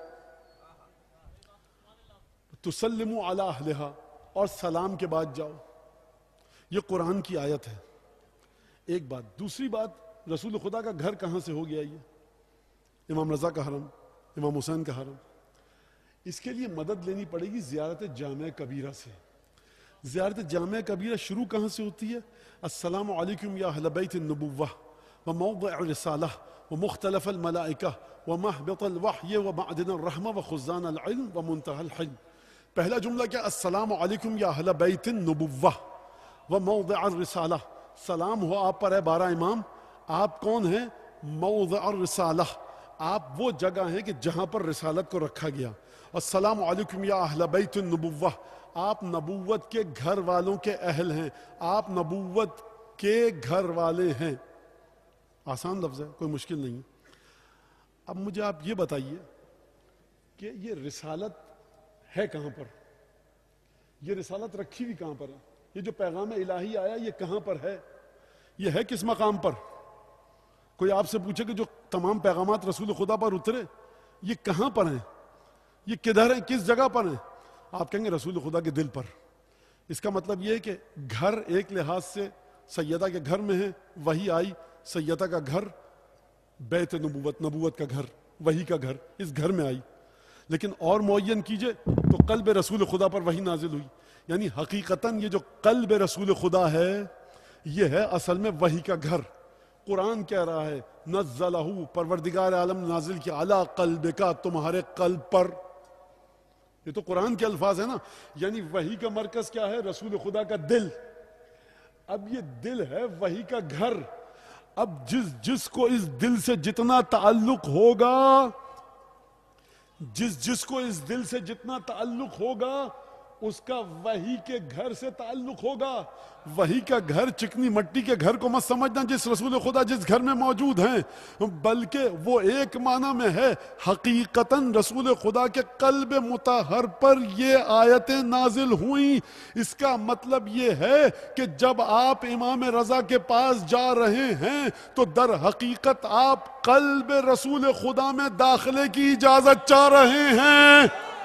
تسلموا علی اہلہا، اور سلام کے بعد جاؤ. یہ قرآن کی آیت ہے. ایک بات. دوسری بات، رسول خدا کا گھر کہاں سے ہو گیا؟ یہ امام رضا کا حرم، امام حسین کا حرم. اس کے لیے مدد لینی پڑے گی زیارت جامع کبیرہ سے. زیارت جامع کبیرہ شروع کہاں سے ہوتی ہے؟ السلام علیکم یا اہل بیت النبوہ وموضع الرسالہ ومختلف الملائکہ ومہبط الوحی ومعدن الرحمہ وخزان العلم ومنتہى الحلم. پہلا جملہ کیا؟ السلام علیکم یا اہل بیت النبوہ وموضع الرسالہ. سلام ہو آپ پر اے بارہ امام. آپ کون ہیں؟ موضع الرسالہ، آپ وہ جگہ ہیں کہ جہاں پر رسالت کو رکھا گیا. السلام علیکم یا اہل بیت النبوہ، آپ نبوت کے گھر والوں کے اہل ہیں، آپ نبوت کے گھر والے ہیں. آسان لفظ ہے، کوئی مشکل نہیں. اب مجھے آپ یہ بتائیے کہ یہ رسالت ہے کہاں پر؟ یہ رسالت رکھی ہوئی کہاں پر ہے؟ یہ جو پیغام الہی آیا یہ کہاں پر ہے؟ یہ ہے کس مقام پر؟ کوئی آپ سے پوچھے کہ جو تمام پیغامات رسول خدا پر اترے یہ کہاں پر ہیں، یہ کدھر ہیں، کس جگہ پر ہیں؟ آپ کہیں گے رسول خدا کے دل پر. اس کا مطلب یہ ہے کہ گھر ایک لحاظ سے سیدہ کے گھر میں ہے، وہی آئی، سیدہ کا گھر بیت نبوت، نبوت کا گھر، وہی کا گھر، اس گھر میں آئی. لیکن اور معین کیجئے تو قلب رسول خدا پر وہی نازل ہوئی. یعنی حقیقتاً یہ جو قلب رسول خدا ہے یہ ہے اصل میں وحی کا گھر. قرآن کہہ رہا ہے نزلہ، پروردگار عالم نازل کیا، علی قلبک، تمہارے قلب پر. یہ تو قرآن کے الفاظ ہیں نا. یعنی وحی کا مرکز کیا ہے؟ رسول خدا کا دل. اب یہ دل ہے وحی کا گھر. اب جس جس کو اس دل سے جتنا تعلق ہوگا، جس جس کو اس دل سے جتنا تعلق ہوگا اس کا وہی کے گھر سے تعلق ہوگا. وہی کا گھر چکنی مٹی کے گھر کو مت سمجھنا جس رسول خدا جس گھر میں موجود ہیں، بلکہ وہ ایک معنی میں ہے حقیقتاً رسول خدا کے قلب مطہر پر یہ آیتیں نازل ہوئیں. اس کا مطلب یہ ہے کہ جب آپ امام رضا کے پاس جا رہے ہیں تو در حقیقت آپ قلب رسول خدا میں داخلے کی اجازت چاہ رہے ہیں.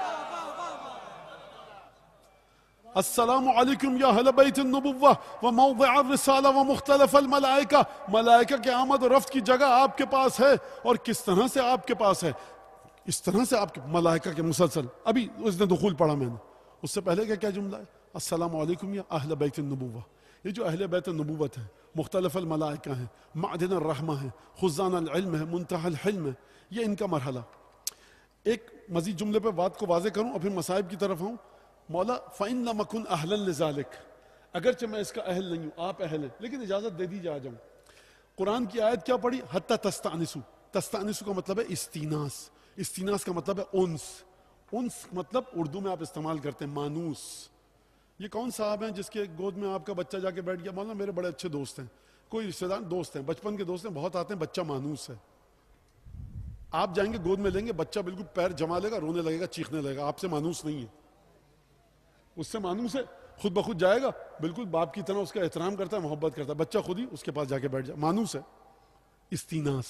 السلام علیکم یا اہل بیت النبوہ و موضع الرسالہ و مختلف الملائکہ. ملائکہ کے آمد و رفت کی جگہ آپ کے پاس ہے. اور کس طرح سے آپ کے پاس ہے؟ اس طرح سے آپ کے ملائکہ کے مسلسل. ابھی اس نے دخول پڑھا میں نے، اس سے پہلے کیا کیا جملہ ہے؟ السلام علیکم یا اہل بیت النبوہ. یہ جو اہل بیت النبوت ہے، مختلف الملائکہ ہیں، معدن الرحمہ ہیں، خزان العلم ہے، منتہى الحلم ہے، یہ ان کا مرحلہ. ایک مزید جملے پہ بات کو واضح کروں اور پھر مصائب کی طرف آؤں. مولا فَإِن لَمْ أَكُنْ أَهْلًا لِذَلِكَ، اگرچہ میں اس کا اہل نہیں ہوں، آپ اہل ہیں، لیکن اجازت دے دیجیے آ جاؤں. قرآن کی آیت کیا پڑھی؟ حتی تستانسو. تستانسو کا مطلب ہے استیناس. استیناس کا مطلب ہے انس. انس مطلب اردو میں آپ استعمال کرتے ہیں مانوس. یہ کون صاحب ہیں جس کے گود میں آپ کا بچہ جا کے بیٹھ گیا؟ مولانا میرے بڑے اچھے دوست ہیں، کوئی رشتے دار دوست ہیں، بچپن کے دوست ہیں، بہت آتے ہیں، بچہ مانوس ہے. آپ جائیں گے گود میں لیں گے، بچہ بالکل پیر جما لے گا، رونے لگے گا، چیخنے لگے گا. آپ سے مانوس نہیں ہے، اس سے مانوس ہے، خود بخود جائے گا، بالکل باپ کی طرح اس کا احترام کرتا ہے، محبت کرتا ہے. بچہ خود ہی اس کے پاس جا کے بیٹھ جائے، مانوس ہے. استیناس.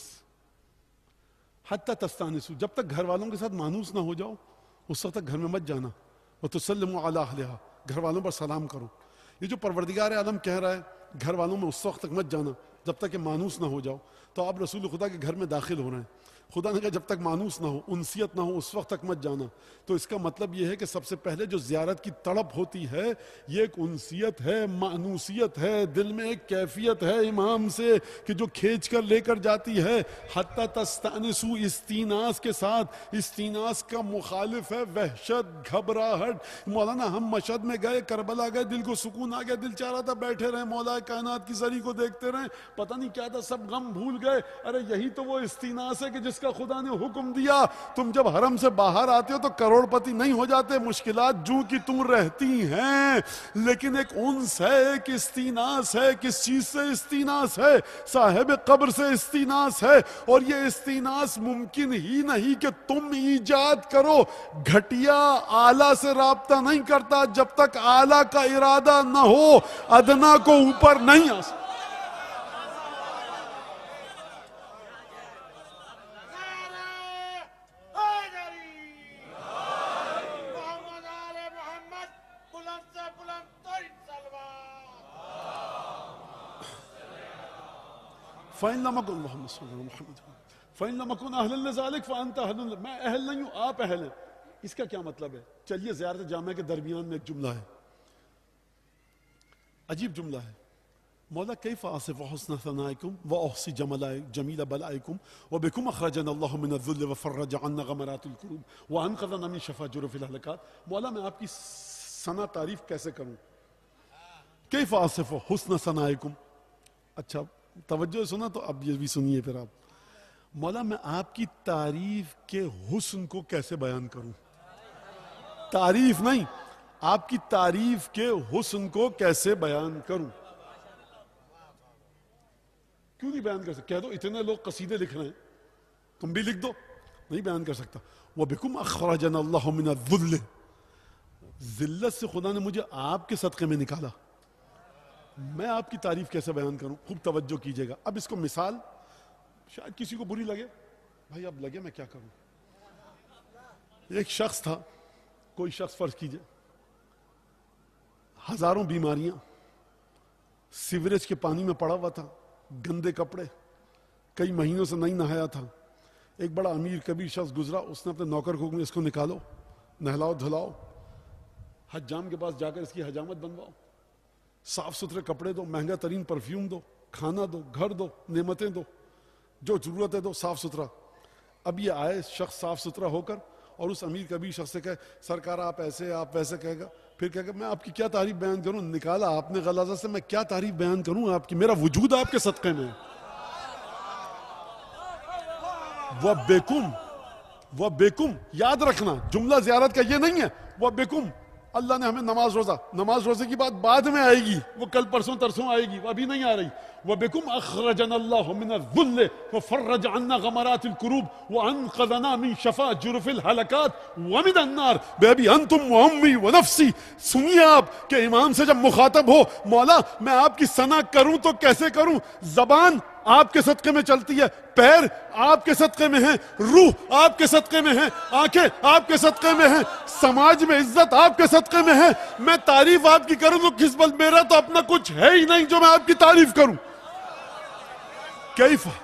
حتی تستانسو، جب تک گھر والوں کے ساتھ مانوس نہ ہو جاؤ اس وقت تک گھر میں مت جانا. وتسلموا علی اہلہا، گھر والوں پر سلام کرو. یہ جو پروردگار عالم کہہ رہا ہے گھر والوں میں اس وقت تک مت جانا جب تک کہ مانوس نہ ہو جاؤ. تو آپ رسول خدا کے گھر میں داخل ہو رہے ہیں، خدا نے کہا جب تک مانوس نہ ہو، انسیت نہ ہو، اس وقت تک مت جانا. تو اس کا مطلب یہ ہے کہ سب سے پہلے جو زیارت کی تڑپ ہوتی ہے یہ ایک انسیت ہے، مانوسیت ہے، دل میں ایک کیفیت ہے امام سے کہ جو کھینچ کر لے کر جاتی ہے. حتی تستانسو، استیناس کے ساتھ. استیناس کا مخالف ہے وحشت، گھبراہٹ. مولانا ہم مشہد میں گئے، کربلا گئے، دل کو سکون آ گیا، دل چاہ رہا تھا بیٹھے رہیں مولا کائنات کی زری کو دیکھتے رہیں، پتہ نہیں کیا تھا، سب غم بھول گئے. ارے یہی تو وہ استیناس ہے کہ جس کا خدا نے حکم دیا. تم جب حرم سے باہر آتے ہو تو کروڑ پتی نہیں ہو جاتے، مشکلات جو کی تم رہتی ہیں، لیکن ایک انس ہے، ایک استیناس ہے. کس چیز سے استیناس ہے؟ صاحب قبر سے استیناس ہے. اور یہ استیناس ممکن ہی نہیں کہ تم ایجاد کرو. گھٹیا اعلیٰ سے رابطہ نہیں کرتا جب تک اعلیٰ کا ارادہ نہ ہو، ادنا کو اوپر نہیں آ سکتا. فَإِن لَمْ أَكُنْ محمد صلی اللہ علیہ وسلم فَإِن لَمْ أَكُنْ أَهْلًا لِذَلِكَ فَأَنْتَ أَهْلٌ. میں اہل نہیں ہوں، آپ اہل ہیں. اس کا کیا مطلب ہے؟ چلیے زیارت جامع کے درمیان میں ایک جملہ ہے، عجیب جملہ ہے. مولا کیف آصف حسن ثنائکم وأحصی جمیل بلائکم وبکم اخرجنا اللہ من الذل وفرج عنا غمرات الکروب وانقذنا من شفاجر فی الہلکات. مولا میں آپ کی ثنا تعریف کیسے کروں؟ کیف آصف حسن ثنائکم. اچھا توجہ سنا تو اب یہ بھی سنیے پھر آپ. مولا میں آپ کی تعریف کے حسن کو کیسے بیان کروں؟ تعریف نہیں، آپ کی تعریف کے حسن کو کیسے بیان کروں؟ کیوں نہیں بیان کر سکتا؟ کہہ دو اتنے لوگ قصیدے لکھ رہے ہیں، تم بھی لکھ دو. نہیں بیان کر سکتا. وَبِكُمْ أَخْرَجَنَا اللَّهُ مِنَ الذُّلِّ. ذلت سے خدا نے مجھے آپ کے صدقے میں نکالا. میں آپ کی تعریف کیسے بیان کروں؟ خوب توجہ کیجئے گا. اب اس کو مثال شاید کسی کو بری لگے، بھائی اب لگے میں کیا کروں. ایک شخص تھا، کوئی شخص فرض کیجئے ہزاروں بیماریاں، سیوریج کے پانی میں پڑا ہوا تھا، گندے کپڑے، کئی مہینوں سے نہیں نہایا تھا. ایک بڑا امیر کبیر شخص گزرا، اس نے اپنے نوکر کو اس کو نکالو، نہلاؤ دھلاؤ، حجام کے پاس جا کر اس کی حجامت بنواؤ، صاف ستھرے کپڑے دو، مہنگا ترین پرفیوم دو، کھانا دو، گھر دو، نعمتیں دو، جو ضرورت ہے دو، صاف ستھرا. اب یہ آئے شخص صاف ستھرا ہو کر اور اس امیر کبیر شخص سے کہے سرکار آپ ایسے آپ ویسے، کہے گا پھر کہے گا میں آپ کی کیا تعریف بیان کروں؟ نکالا آپ نے غلاظت سے، میں کیا تعریف بیان کروں آپ کی، میرا وجود آپ کے صدقے میں. وہ بیکم، وہ بیکم، یاد رکھنا جملہ زیارت کا یہ نہیں ہے. وہ بیکم، اللہ نے ہمیں نماز روزہ نماز روزے کی بات بعد میں آئے گی، وہ کل پرسوں ترسوں آئے گی، وہ ابھی نہیں آ رہی. وَبِكُمْ أَخْرَجَنَا اللَّهُ مِنَ الذُّلِّ وَفَرَّجَ عَنَّا غَمَرَاتِ الْكُرُوبِ وَأَنْقَذَنَا مِنْ شَفَا جُرُفِ الْحَلَكَاتِ وَمِنَ النَّارِ بِأَبِي أَنْتُمْ وَأُمِّي وَنَفْسِي. سنیے آپ کہ امام سے جب مخاطب ہو، مولا میں آپ کی ثنا کروں تو کیسے کروں؟ زبان آپ کے صدقے میں چلتی ہے، پیر آپ کے صدقے میں ہیں، روح آپ کے صدقے میں ہیں، آنکھیں آپ کے صدقے میں ہیں، سماج میں عزت آپ کے صدقے میں ہے. میں تعریف آپ کی کروں تو کس بل، میرا تو اپنا کچھ ہے ہی نہیں جو میں آپ کی تعریف کروں. کیف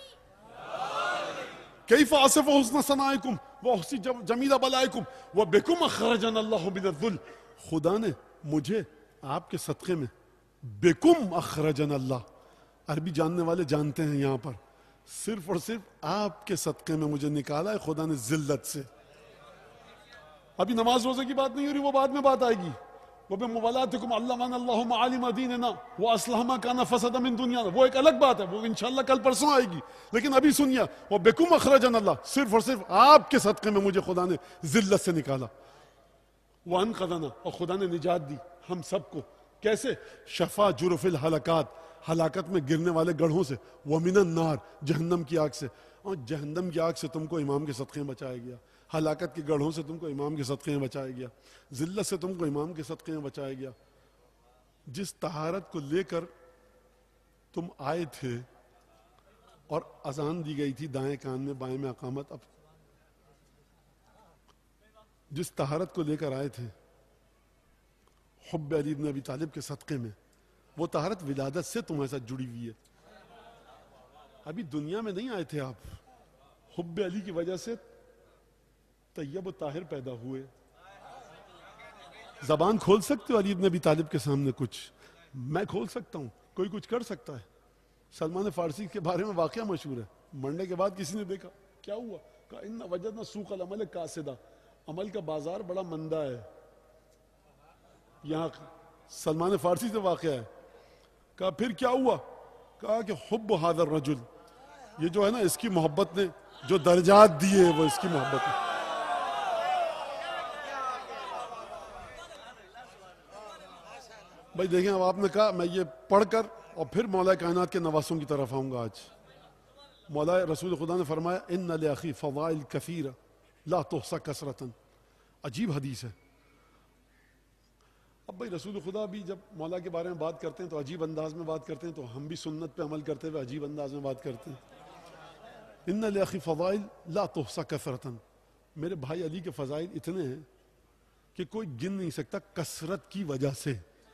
کیف آصف حسن ثنائکم واحصی جمیل بلائکم وبکم اخرجنا اللہ من الذل. خدا نے مجھے آپ کے صدقے میں، بکم اخرجنا اللہ، عربی جاننے والے جانتے ہیں یہاں پر صرف اور صرف آپ کے صدقے میں مجھے نکالا ہے خدا نے ذلت سے. ابھی نماز روزے کی بات نہیں ہو رہی، وہ بعد میں بات آئے گی. وَبِمُوَالَاتِكُمْ عَلَّمَنَا اللَّهُ مَعَالِمَ دِينِنَا وَأَصْلَحَ مَا كَانَ فَسَدَ مِن دُنْيَانَا، وہ ایک الگ بات ہے، وہ انشاءاللہ کل پرسوں آئے گی. لیکن ابھی سنیے، وَبِكُمْ أَخْرَجَنَا اللَّهُ، صرف اور صرف آپ کے صدقے میں مجھے خدا نے ذلت سے نکالا. وَأَنْقَذَنَا، اور خدا نے نجات دی ہم سب کو. کیسے؟ شفا جرف الحلقات، ہلاکت میں گرنے والے گڑھوں سے. وَمِنَ النَّارِ، جہنم کی آگ سے. اور جہنم کی آگ سے تم کو امام کے صدقے میں بچایا گیا، ہلاکت کے گڑھوں سے تم کو امام کے صدقے میں بچایا گیا، ذلت سے تم کو امام کے صدقے میں بچایا گیا. جس طہارت کو لے کر تم آئے تھے اور اذان دی گئی تھی دائیں کان میں بائیں میں اقامت، اب جس طہارت کو لے کر آئے تھے حب علی بن ابی طالب کے صدقے میں، وہ طہارت ولادت سے تمہارے ساتھ جڑی ہوئی ہے. ابھی دنیا میں نہیں آئے تھے آپ، حب علی کی وجہ سے طیب و طاہر پیدا ہوئے. زبان کھول سکتے ہو علی بن ابی طالب کے سامنے؟ کچھ میں کھول سکتا ہوں، کوئی کچھ کر سکتا ہے؟ سلمان فارسی کے بارے میں واقعہ مشہور ہے، مرنے کے بعد کسی نے دیکھا، کیا ہوا؟ کہا ان وجدنا سوق العمل کاسدہ، عمل کا بازار بڑا مندہ ہے. یہاں سلمان فارسی سے واقعہ ہے. کہا پھر کیا ہوا؟ کہا کہ حب ھذا الرجل، یہ جو ہے نا اس کی محبت نے جو درجات دیے وہ اس کی محبت نے. بھائی دیکھیں، اب آپ نے کہا میں یہ پڑھ کر اور پھر مولا کائنات کے نواسوں کی طرف آؤں گا. آج مولا رسول خدا نے فرمایا ان لاخی فضائل کثیرہ لا تحصى کثرۃ. عجیب حدیث ہے. اب بھائی رسول خدا بھی جب مولا کے بارے میں بات کرتے ہیں تو عجیب انداز میں بات کرتے ہیں، تو ہم بھی سنت پہ عمل کرتے ہوئے عجیب انداز میں بات کرتے ہیں. ان لاخی فضائل لا تحصى کثرۃ، میرے بھائی علی کے فضائل اتنے ہیں کہ کوئی گن نہیں سکتا کثرت کی وجہ سے.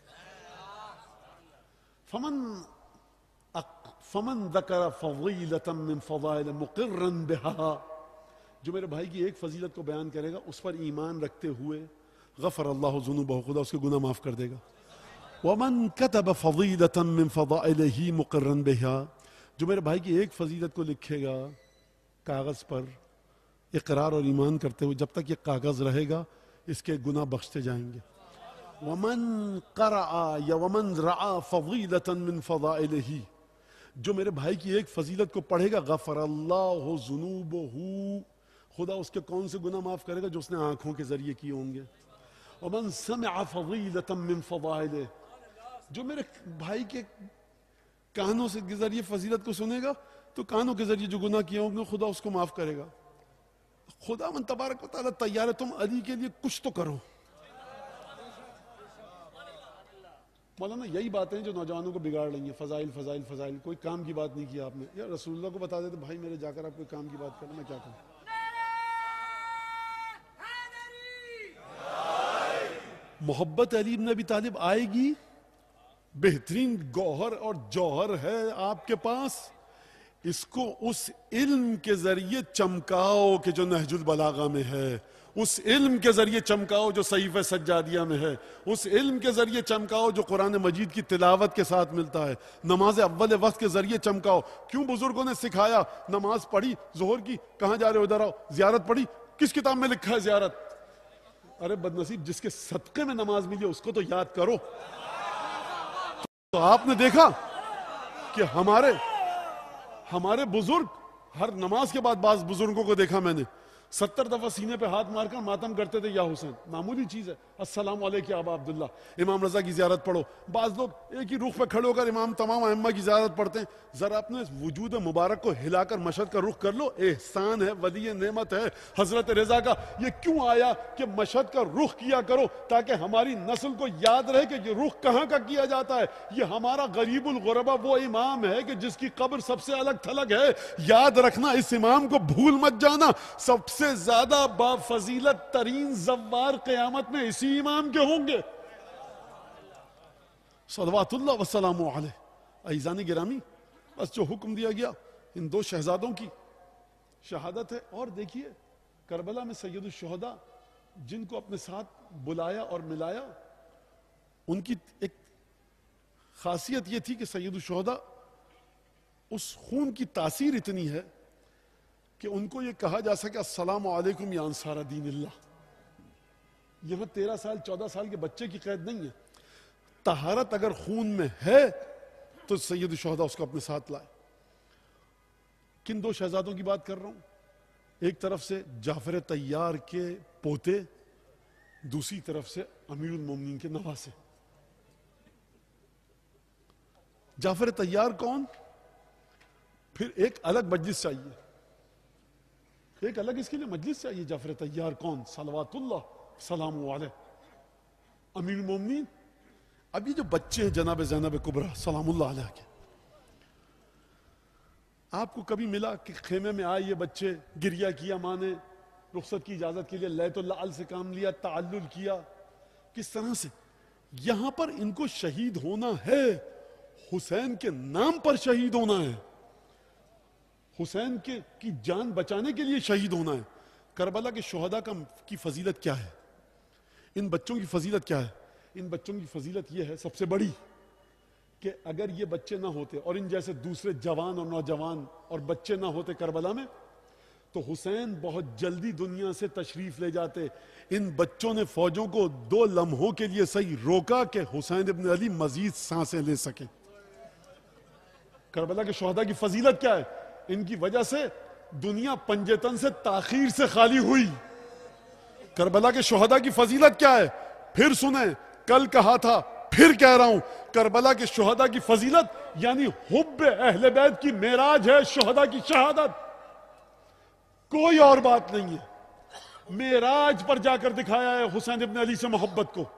فمن فمن ذکر فضیلۃ من فضائل مقرا بها، جو میرے بھائی کی ایک فضیلت کو بیان کرے گا اس پر ایمان رکھتے ہوئے، غفر اللہ ذنوبہ، خدا اس کے گناہ معاف کر دے گا. ومن کتب فضیلۃ من فضائلہ مقرا بها، جو میرے بھائی کی ایک فضیلت کو لکھے گا کاغذ پر اقرار اور ایمان کرتے ہوئے، جب تک یہ کاغذ رہے گا اس کے گناہ بخشتے جائیں گے. ومن قرأ یا ومن رعا فضیلۃ من فضائلہ، جو میرے بھائی کی ایک فضیلت کو پڑھے گا غفر اللہ ذنوبہ، خدا اس کے کون سے گناہ معاف کرے گا جو اس نے آنکھوں کے ذریعے کیے ہوں گے. ومن سمع فضیلۃ من فضائلہ، جو میرے بھائی کے کانوں سے کے ذریعے فضیلت کو سنے گا تو کانوں کے ذریعے جو گناہ کیے ہوں گے خدا اس کو معاف کرے گا. خدا من تبارک و تعالیٰ تیار ہے، تم علی کے لیے کچھ تو کرو. مولانا یہی باتیں جو نوجوانوں کو بگاڑ رہی ہیں، فضائل فضائل فضائل، کوئی کام کی بات نہیں کی آپ نے. یا رسول اللہ کو بتا دیتے بھائی میرے جا کر آپ کوئی کام کی بات کریں، میں کیا کروں؟ محبت علی بن ابی طالب آئے گی، بہترین گوہر اور جوہر ہے آپ کے پاس، اس کو اس علم کے ذریعے چمکاؤ کہ جو نہج البلاغہ میں ہے، اس علم کے ذریعے چمکاؤ جو صحیفہ سجادیہ میں ہے، اس علم کے ذریعے چمکاؤ جو قرآن مجید کی تلاوت کے ساتھ ملتا ہے، نماز اول وقت کے ذریعے چمکاؤ. کیوں بزرگوں نے سکھایا؟ نماز پڑھی ظہر کی، کہاں جا رہے ہو؟ ادھر آؤ. زیارت پڑھی، کس کتاب میں لکھا ہے زیارت؟ ارے بد نصیب، جس کے صدقے میں نماز ملی اس کو تو یاد کرو. تو آپ نے دیکھا کہ ہمارے ہمارے بزرگ، ہر نماز کے بعد بعض بزرگوں کو دیکھا میں نے، ستر دفعہ سینے پہ ہاتھ مار کر ماتم کرتے تھے، یا حسین، معمولی چیز ہے، السلام علیکم یا ابا عبداللہ، امام رضا کی زیارت پڑھو. بعض لوگ ایک ہی رخ پہ کھڑے ہو کر امام تمام ائمہ کی زیارت پڑھتے ہیں. ذرا اپنے وجود مبارک کو ہلا کر مشہد کا رخ کر لو، احسان ہے، ولی نعمت ہے حضرت رضا کا. یہ کیوں آیا کہ مشہد کا رخ کیا کرو تاکہ ہماری نسل کو یاد رہے کہ یہ رخ کہاں کا کیا جاتا ہے. یہ ہمارا غریب الغربا وہ امام ہے کہ جس کی قبر سب سے الگ تھلگ ہے. یاد رکھنا، اس امام کو بھول مت جانا. سب سے زیادہ با فضیلت ترین زوار قیامت میں اسی امام کے ہوں گے. صلوات اللہ وسلام علیہ. عزیزان گرامی، بس جو حکم دیا گیا ان دو شہزادوں کی شہادت ہے. اور دیکھیے کربلا میں سید الشہداء جن کو اپنے ساتھ بلایا اور ملایا، ان کی ایک خاصیت یہ تھی کہ سید الشہداء اس خون کی تاثیر اتنی ہے کہ ان کو یہ کہا جا سکے السلام علیکم یا انصار دین اللہ. یہاں تیرہ سال چودہ سال کے بچے کی قید نہیں ہے. طہارت اگر خون میں ہے تو سید الشہداء اس کو اپنے ساتھ لائے. کن دو شہزادوں کی بات کر رہا ہوں؟ ایک طرف سے جعفر طیار کے پوتے، دوسری طرف سے امیر المومنین کے نواسے. جعفر طیار کون؟ پھر ایک الگ مجلس چاہیے، ایک الگ اس کے لیے مجلس چاہیے. جعفر طیار کون؟ صلوات اللہ سلام علیہ. امیر المومنین. اب یہ جو بچے ہیں جناب زینب کبریٰ سلام اللہ علیہ کے، آپ کو کبھی ملا کہ خیمے میں آئے یہ بچے، گریہ کیا ماں نے، رخصت کی اجازت کے لیے لیت اللہ سے کام لیا، تعلل کیا؟ کس طرح سے یہاں پر ان کو شہید ہونا ہے، حسین کے نام پر شہید ہونا ہے، حسین کے کی جان بچانے کے لیے شہید ہونا ہے. کربلا کے شہداء کا کی فضیلت کیا ہے؟ ان بچوں کی فضیلت کیا ہے؟ ان بچوں کی فضیلت یہ ہے سب سے بڑی کہ اگر یہ بچے نہ ہوتے اور ان جیسے دوسرے جوان اور نوجوان اور بچے نہ ہوتے کربلا میں، تو حسین بہت جلدی دنیا سے تشریف لے جاتے. ان بچوں نے فوجوں کو دو لمحوں کے لیے صحیح روکا کہ حسین ابن علی مزید سانسیں لے سکیں. کربلا کے شہداء کی فضیلت کیا ہے؟ ان کی وجہ سے دنیا پنجتن سے تاخیر سے خالی ہوئی. کربلا کے شہداء کی فضیلت کیا ہے؟ پھر سنیں، کل کہا تھا پھر کہہ رہا ہوں، کربلا کے شہداء کی فضیلت یعنی حب اہل بیت کی معراج ہے شہداء کی شہادت. کوئی اور بات نہیں ہے. معراج پر جا کر دکھایا ہے حسین ابن علی سے محبت کو.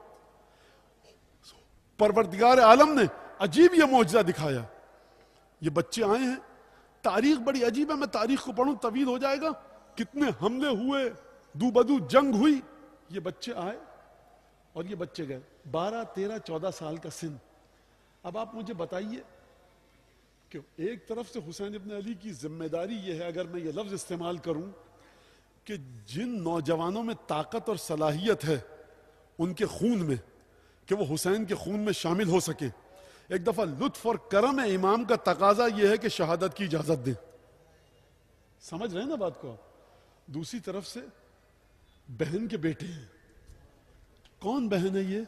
پروردگار عالم نے عجیب یہ معجزہ دکھایا. یہ بچے آئے ہیں، تاریخ بڑی عجیب ہے، میں تاریخ کو پڑھوں طویل ہو جائے گا. کتنے حملے ہوئے، دو بدو جنگ ہوئی. یہ بچے آئے اور یہ بچے گئے. بارہ تیرہ چودہ سال کا سن. اب آپ مجھے بتائیے کہ ایک طرف سے حسین ابن علی کی ذمہ داری یہ ہے، اگر میں یہ لفظ استعمال کروں، کہ جن نوجوانوں میں طاقت اور صلاحیت ہے ان کے خون میں، کہ وہ حسین کے خون میں شامل ہو سکے. ایک دفعہ لطف اور کرم امام کا تقاضا یہ ہے کہ شہادت کی اجازت دیں. سمجھ رہے ہیں نا بات کو آپ؟ دوسری طرف سے بہن کے بیٹے ہیں. کون بہن ہے یہ؟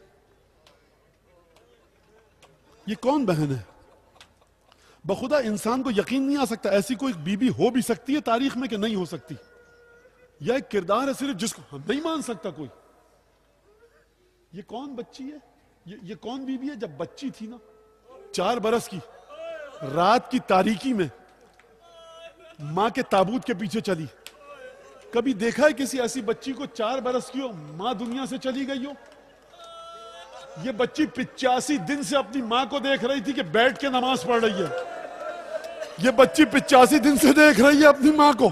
یہ کون بہن ہے؟ بخدا انسان کو یقین نہیں آ سکتا ایسی کوئی بی بی ہو بھی سکتی ہے تاریخ میں کہ نہیں ہو سکتی. یا ایک کردار ہے صرف جس کو ہم نہیں مان سکتا کوئی. یہ کون بچی ہے؟ یہ, یہ کون بی بی ہے؟ جب بچی تھی نا چار برس کی، رات کی تاریکی میں ماں کے تابوت کے پیچھے چلی. کبھی دیکھا ہے کسی ایسی بچی کو چار برس کی ہو، ماں دنیا سے چلی گئی ہو؟ یہ بچی پچاسی دن سے اپنی ماں کو دیکھ رہی تھی کہ بیٹھ کے نماز پڑھ رہی ہے. یہ بچی پچاسی دن سے دیکھ رہی ہے اپنی ماں کو.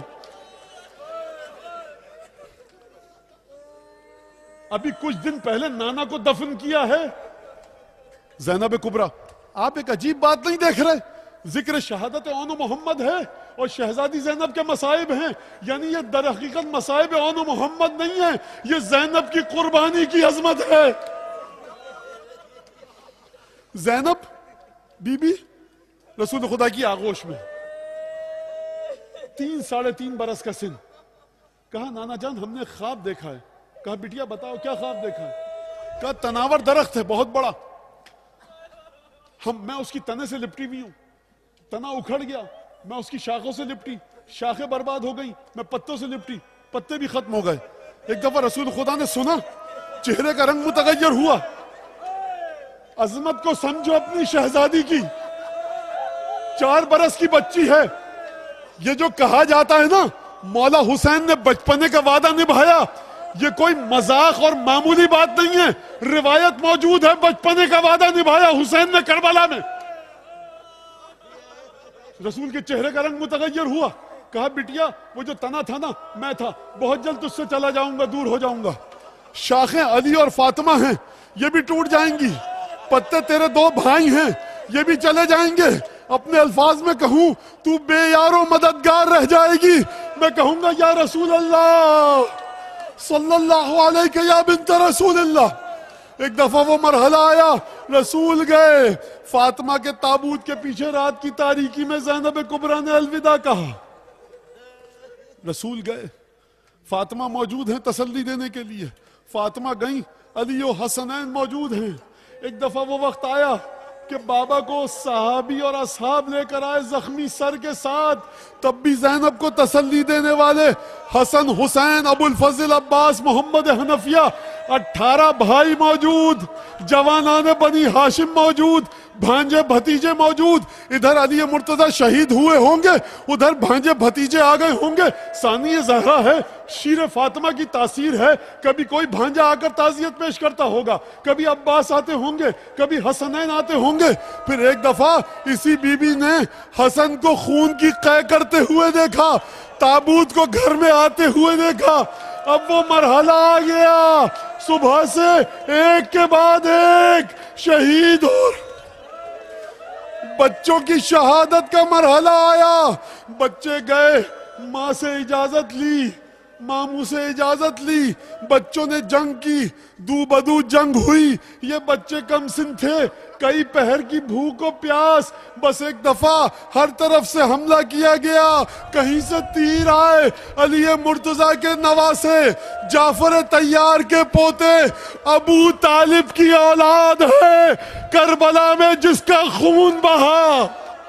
ابھی کچھ دن پہلے نانا کو دفن کیا ہے زینب کبریٰ. آپ ایک عجیب بات نہیں دیکھ رہے؟ ذکر شہادت اون محمد ہے اور شہزادی زینب کے مصائب ہیں. یعنی یہ در حقیقت مصائب اون محمد نہیں ہے، یہ زینب کی قربانی کی عظمت ہے. زینب بی بی رسول خدا کی آغوش میں، تین ساڑھے تین برس کا سن. کہا نانا جان ہم نے خواب دیکھا ہے. کہا بٹیا بتاؤ کیا خواب دیکھا ہے؟ کہا تناور درخت ہے بہت بڑا، ہم میں اس کی تنے سے لپٹی ہوئی ہوں، تنا اکھڑ گیا، میں اس کی شاخوں سے لپٹی، شاخیں برباد ہو گئی، میں پتوں سے لپٹی. پتے بھی ختم ہو گئے. ایک دفعہ رسول خدا نے سنا, چہرے کا رنگ متغیر ہوا. عظمت کو سمجھو اپنی شہزادی کی, چار برس کی بچی ہے. یہ جو کہا جاتا ہے نا مولا حسین نے بچپنے کا وعدہ نبھایا, یہ کوئی مذاق اور معمولی بات نہیں ہے. روایت موجود ہے, بچپنے کا وعدہ نبھایا حسین نے کربلا میں. رسول کے چہرے کا رنگ متغیر ہوا. کہا بٹیا وہ جو تنا تھا نا میں تھا, بہت جلد تجھ سے چلا جاؤں گا, دور ہو جاؤں گا. شاخیں علی اور فاطمہ ہیں, یہ بھی ٹوٹ جائیں گی. پتے تیرے دو بھائی ہیں, یہ بھی چلے جائیں گے. اپنے الفاظ میں کہوں تو بے یار و مددگار رہ جائے گی. میں کہوں گا یا رسول اللہ صلی اللہ علیہ یا بنت رسول اللہ. ایک دفعہ وہ مرحلہ آیا, رسول گئے, فاطمہ کے تابوت کے پیچھے رات کی تاریکی میں زینب کبریٰ نے الوداع کہا. رسول گئے, فاطمہ موجود ہیں تسلی دینے کے لیے. فاطمہ گئیں, علی و حسنین موجود ہیں. ایک دفعہ وہ وقت آیا کہ بابا کو صحابی اور اصحاب لے کر آئے زخمی سر کے ساتھ. تب بھی زینب کو تسلی دینے والے حسن, حسین, ابو الفضل, عباس, محمد حنفیہ, اٹھارہ بھائی موجود. جوانان بنی ہاشم موجود, بھانجے بھتیجے موجود. ادھر علی مرتضی شہید ہوئے ہوں گے, ادھر بھانجے بھتیجے آ گئے ہوں گے. ثانی زہرا ہے, شیر فاطمہ کی تاثیر ہے. کبھی کوئی بھانجا آ کر تعزیت پیش کرتا ہوگا, کبھی عباس آتے ہوں گے, کبھی حسنین آتے ہوں گے. پھر ایک دفعہ اسی بی بی نے حسن کو خون کی قے کرتے ہوئے دیکھا, تابوت کو گھر میں آتے ہوئے دیکھا. اب وہ مرحلہ آ گیا, صبح سے ایک کے بعد ایک شہید ہو, بچوں کی شہادت کا مرحلہ آیا. بچے گئے, ماں سے اجازت لی, ماموں سے اجازت لی, بچوں نے جنگ کی, دو بدو جنگ ہوئی. یہ بچے کم سن تھے, کئی پہر کی بھوک و پیاس. بس ایک دفعہ ہر طرف سے حملہ کیا گیا, کہیں سے تیر آئے. علی مرتضی کے نواسے, جعفر طیار کے پوتے, ابو طالب کی اولاد ہے, کربلا میں جس کا خون بہا.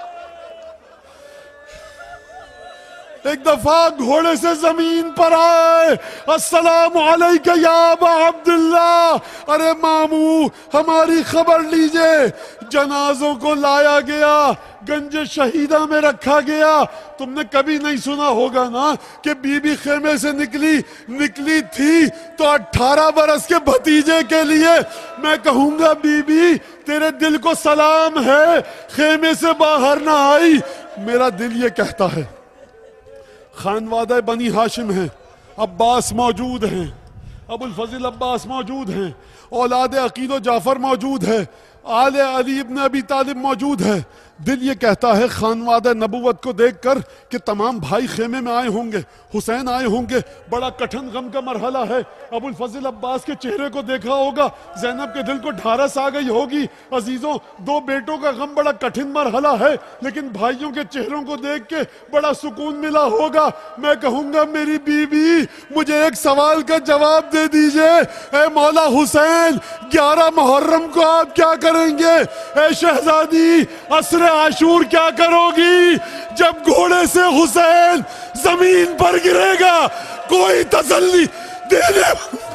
ایک دفعہ گھوڑے سے زمین پر آئے, السلام علیکہ یا ابا عبداللہ. ارے ماموں ہماری خبر لیجئے. جنازوں کو لایا گیا, گنج شہیدہ میں رکھا گیا. تم نے کبھی نہیں سنا ہوگا نا کہ بی بی خیمے سے نکلی نکلی تھی تو اٹھارہ برس کے بھتیجے کے لیے. میں کہوں گا بی بی تیرے دل کو سلام ہے, خیمے سے باہر نہ آئی. میرا دل یہ کہتا ہے, خانوادہ بنی ہاشم ہیں, عباس موجود ہیں, ابو الفضل عباس موجود ہیں, اولاد عقیل و جعفر موجود ہے, آل علی ابن ابی طالب موجود ہے. دل یہ کہتا ہے خانوادہ نبوت کو دیکھ کر کہ تمام بھائی خیمے میں آئے ہوں گے, حسین آئے ہوں گے. بڑا کٹھن غم کا مرحلہ ہے. ابو الفضل عباس کے چہرے کو دیکھا ہوگا, زینب کے دل کو ڈھارس آ گئی ہوگی. عزیزوں, دو بیٹوں کا غم بڑا کٹھن مرحلہ ہے, لیکن بھائیوں کے چہروں کو دیکھ کے بڑا سکون ملا ہوگا. میں کہوں گا میری بی بی مجھے ایک سوال کا جواب دے دیجئے. اے مولا حسین, گیارہ محرم کو آپ کیا کریں گے؟ اے شہزادی, عصر عاشور کیا کرو گی جب گھوڑے سے حسین زمین پر گرے گا؟ کوئی تسلی دینے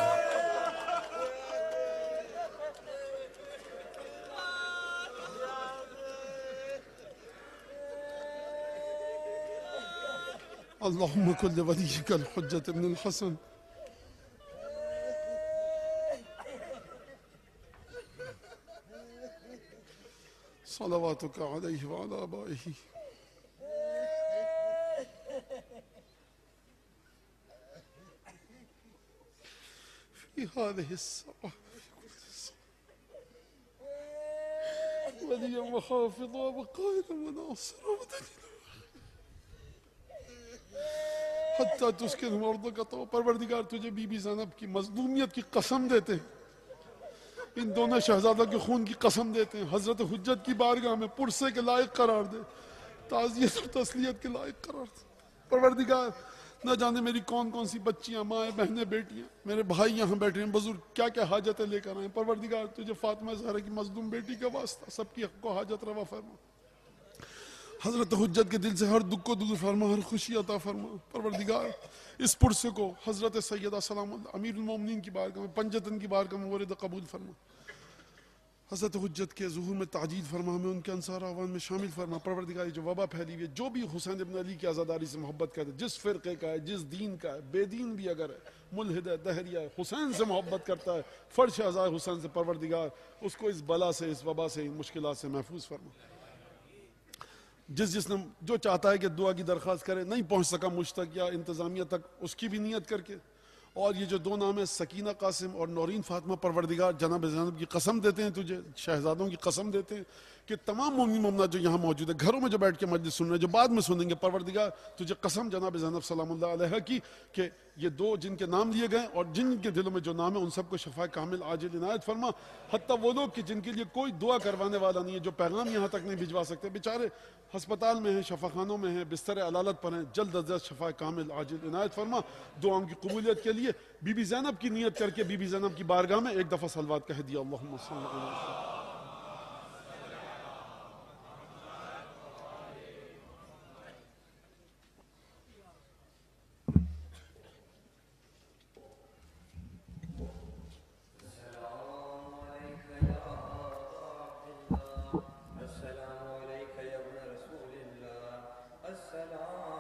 اللہم کل ولیک الحجت ابن الحسن صلواتک علیہ وعلی آبائہ. فی هذه الساعة ولیا وحافظا وقائدا وناصرا ودلیلا حتی تسکن ارضک. تو پروردگار تجھے بی بی زینب کی مظلومیت کی قسم دیتے ہیں, ان دونوں شہزادہ کے خون کی قسم دیتے ہیں. حضرت حجت کی بارگاہ میں پرسے کے لائق قرار دے, تعزیت اور تسلیت کے لائق قرار دے. پروردگار نہ جانے میری کون کون سی بچیاں, مائیں, بہنیں, بیٹیاں, میرے بھائی یہاں بیٹھے ہیں, بزرگ کیا کیا حاجتیں لے کر آئے. پروردگار تجھے فاطمہ زہرا کی مظلوم بیٹی کا واسطہ سب کی حق کو حاجت روا فرما. حضرت حجت کے دل سے ہر دکھ کو دور فرما، ہر خوشی عطا فرما پروردگار۔ اس پرسے کو حضرت سیدہ سلام اللہ امیر المومنین کی بارگاہ میں، پنجتن کی بارگاہ میں ورد قبول فرما۔ حضرت حجت کے ظہور میں تعجیل فرما، ہمیں ان کے انصار اعوان میں شامل فرما پروردگار۔ جو وبا پھیلی ہوئی ہے، جو بھی حسین ابن علی کی عزاداری سے محبت کرتا ہے، جس فرقے کا ہے، جس دین کا ہے، بے دین بھی اگر ہے، ملحد ہے، دہریہ ہے، حسین سے محبت کرتا ہے، فرش عزائے حسین سے پروردگار اس کو اس بلا سے، اس وبا سے، ان مشکلات سے محفوظ فرما۔ جس جس نے جو چاہتا ہے کہ دعا کی درخواست کرے، نہیں پہنچ سکا مجھ تک یا انتظامیہ تک، اس کی بھی نیت کر کے، اور یہ جو دو نام ہیں سکینہ قاسم اور نورین فاطمہ، پروردگار جناب زینب کی قسم دیتے ہیں تجھے، شہزادوں کی قسم دیتے ہیں کہ تمام مومنین مومنات جو یہاں موجود ہیں، گھروں میں جو بیٹھ کے مجلس سن رہے ہیں، جو بعد میں سنیں گے، پروردگار تجھے قسم جناب زینب سلام اللہ علیہ کی کہ یہ دو جن کے نام لیے گئے اور جن کے دلوں میں جو نام ہے ان سب کو شفا کامل عاجل عنایت فرما۔ حتیٰ وہ لوگ کہ جن کے لیے کوئی دعا کروانے والا نہیں ہے، جو پیغام یہاں تک نہیں بھجوا سکتے، بیچارے ہسپتال میں ہیں، شفا خانوں میں ہیں، بستر علالت پر ہیں، جلد از جلد شفا کامل عاجل عنایت فرما۔ دعاؤں کی قبولیت کے لیے بی بی زینب کی نیت کر کے بی بی زینب کی بارگاہ میں ایک دفعہ صلوات کہہ دیا، اللہم صلی اللہ علیہ وسلم۔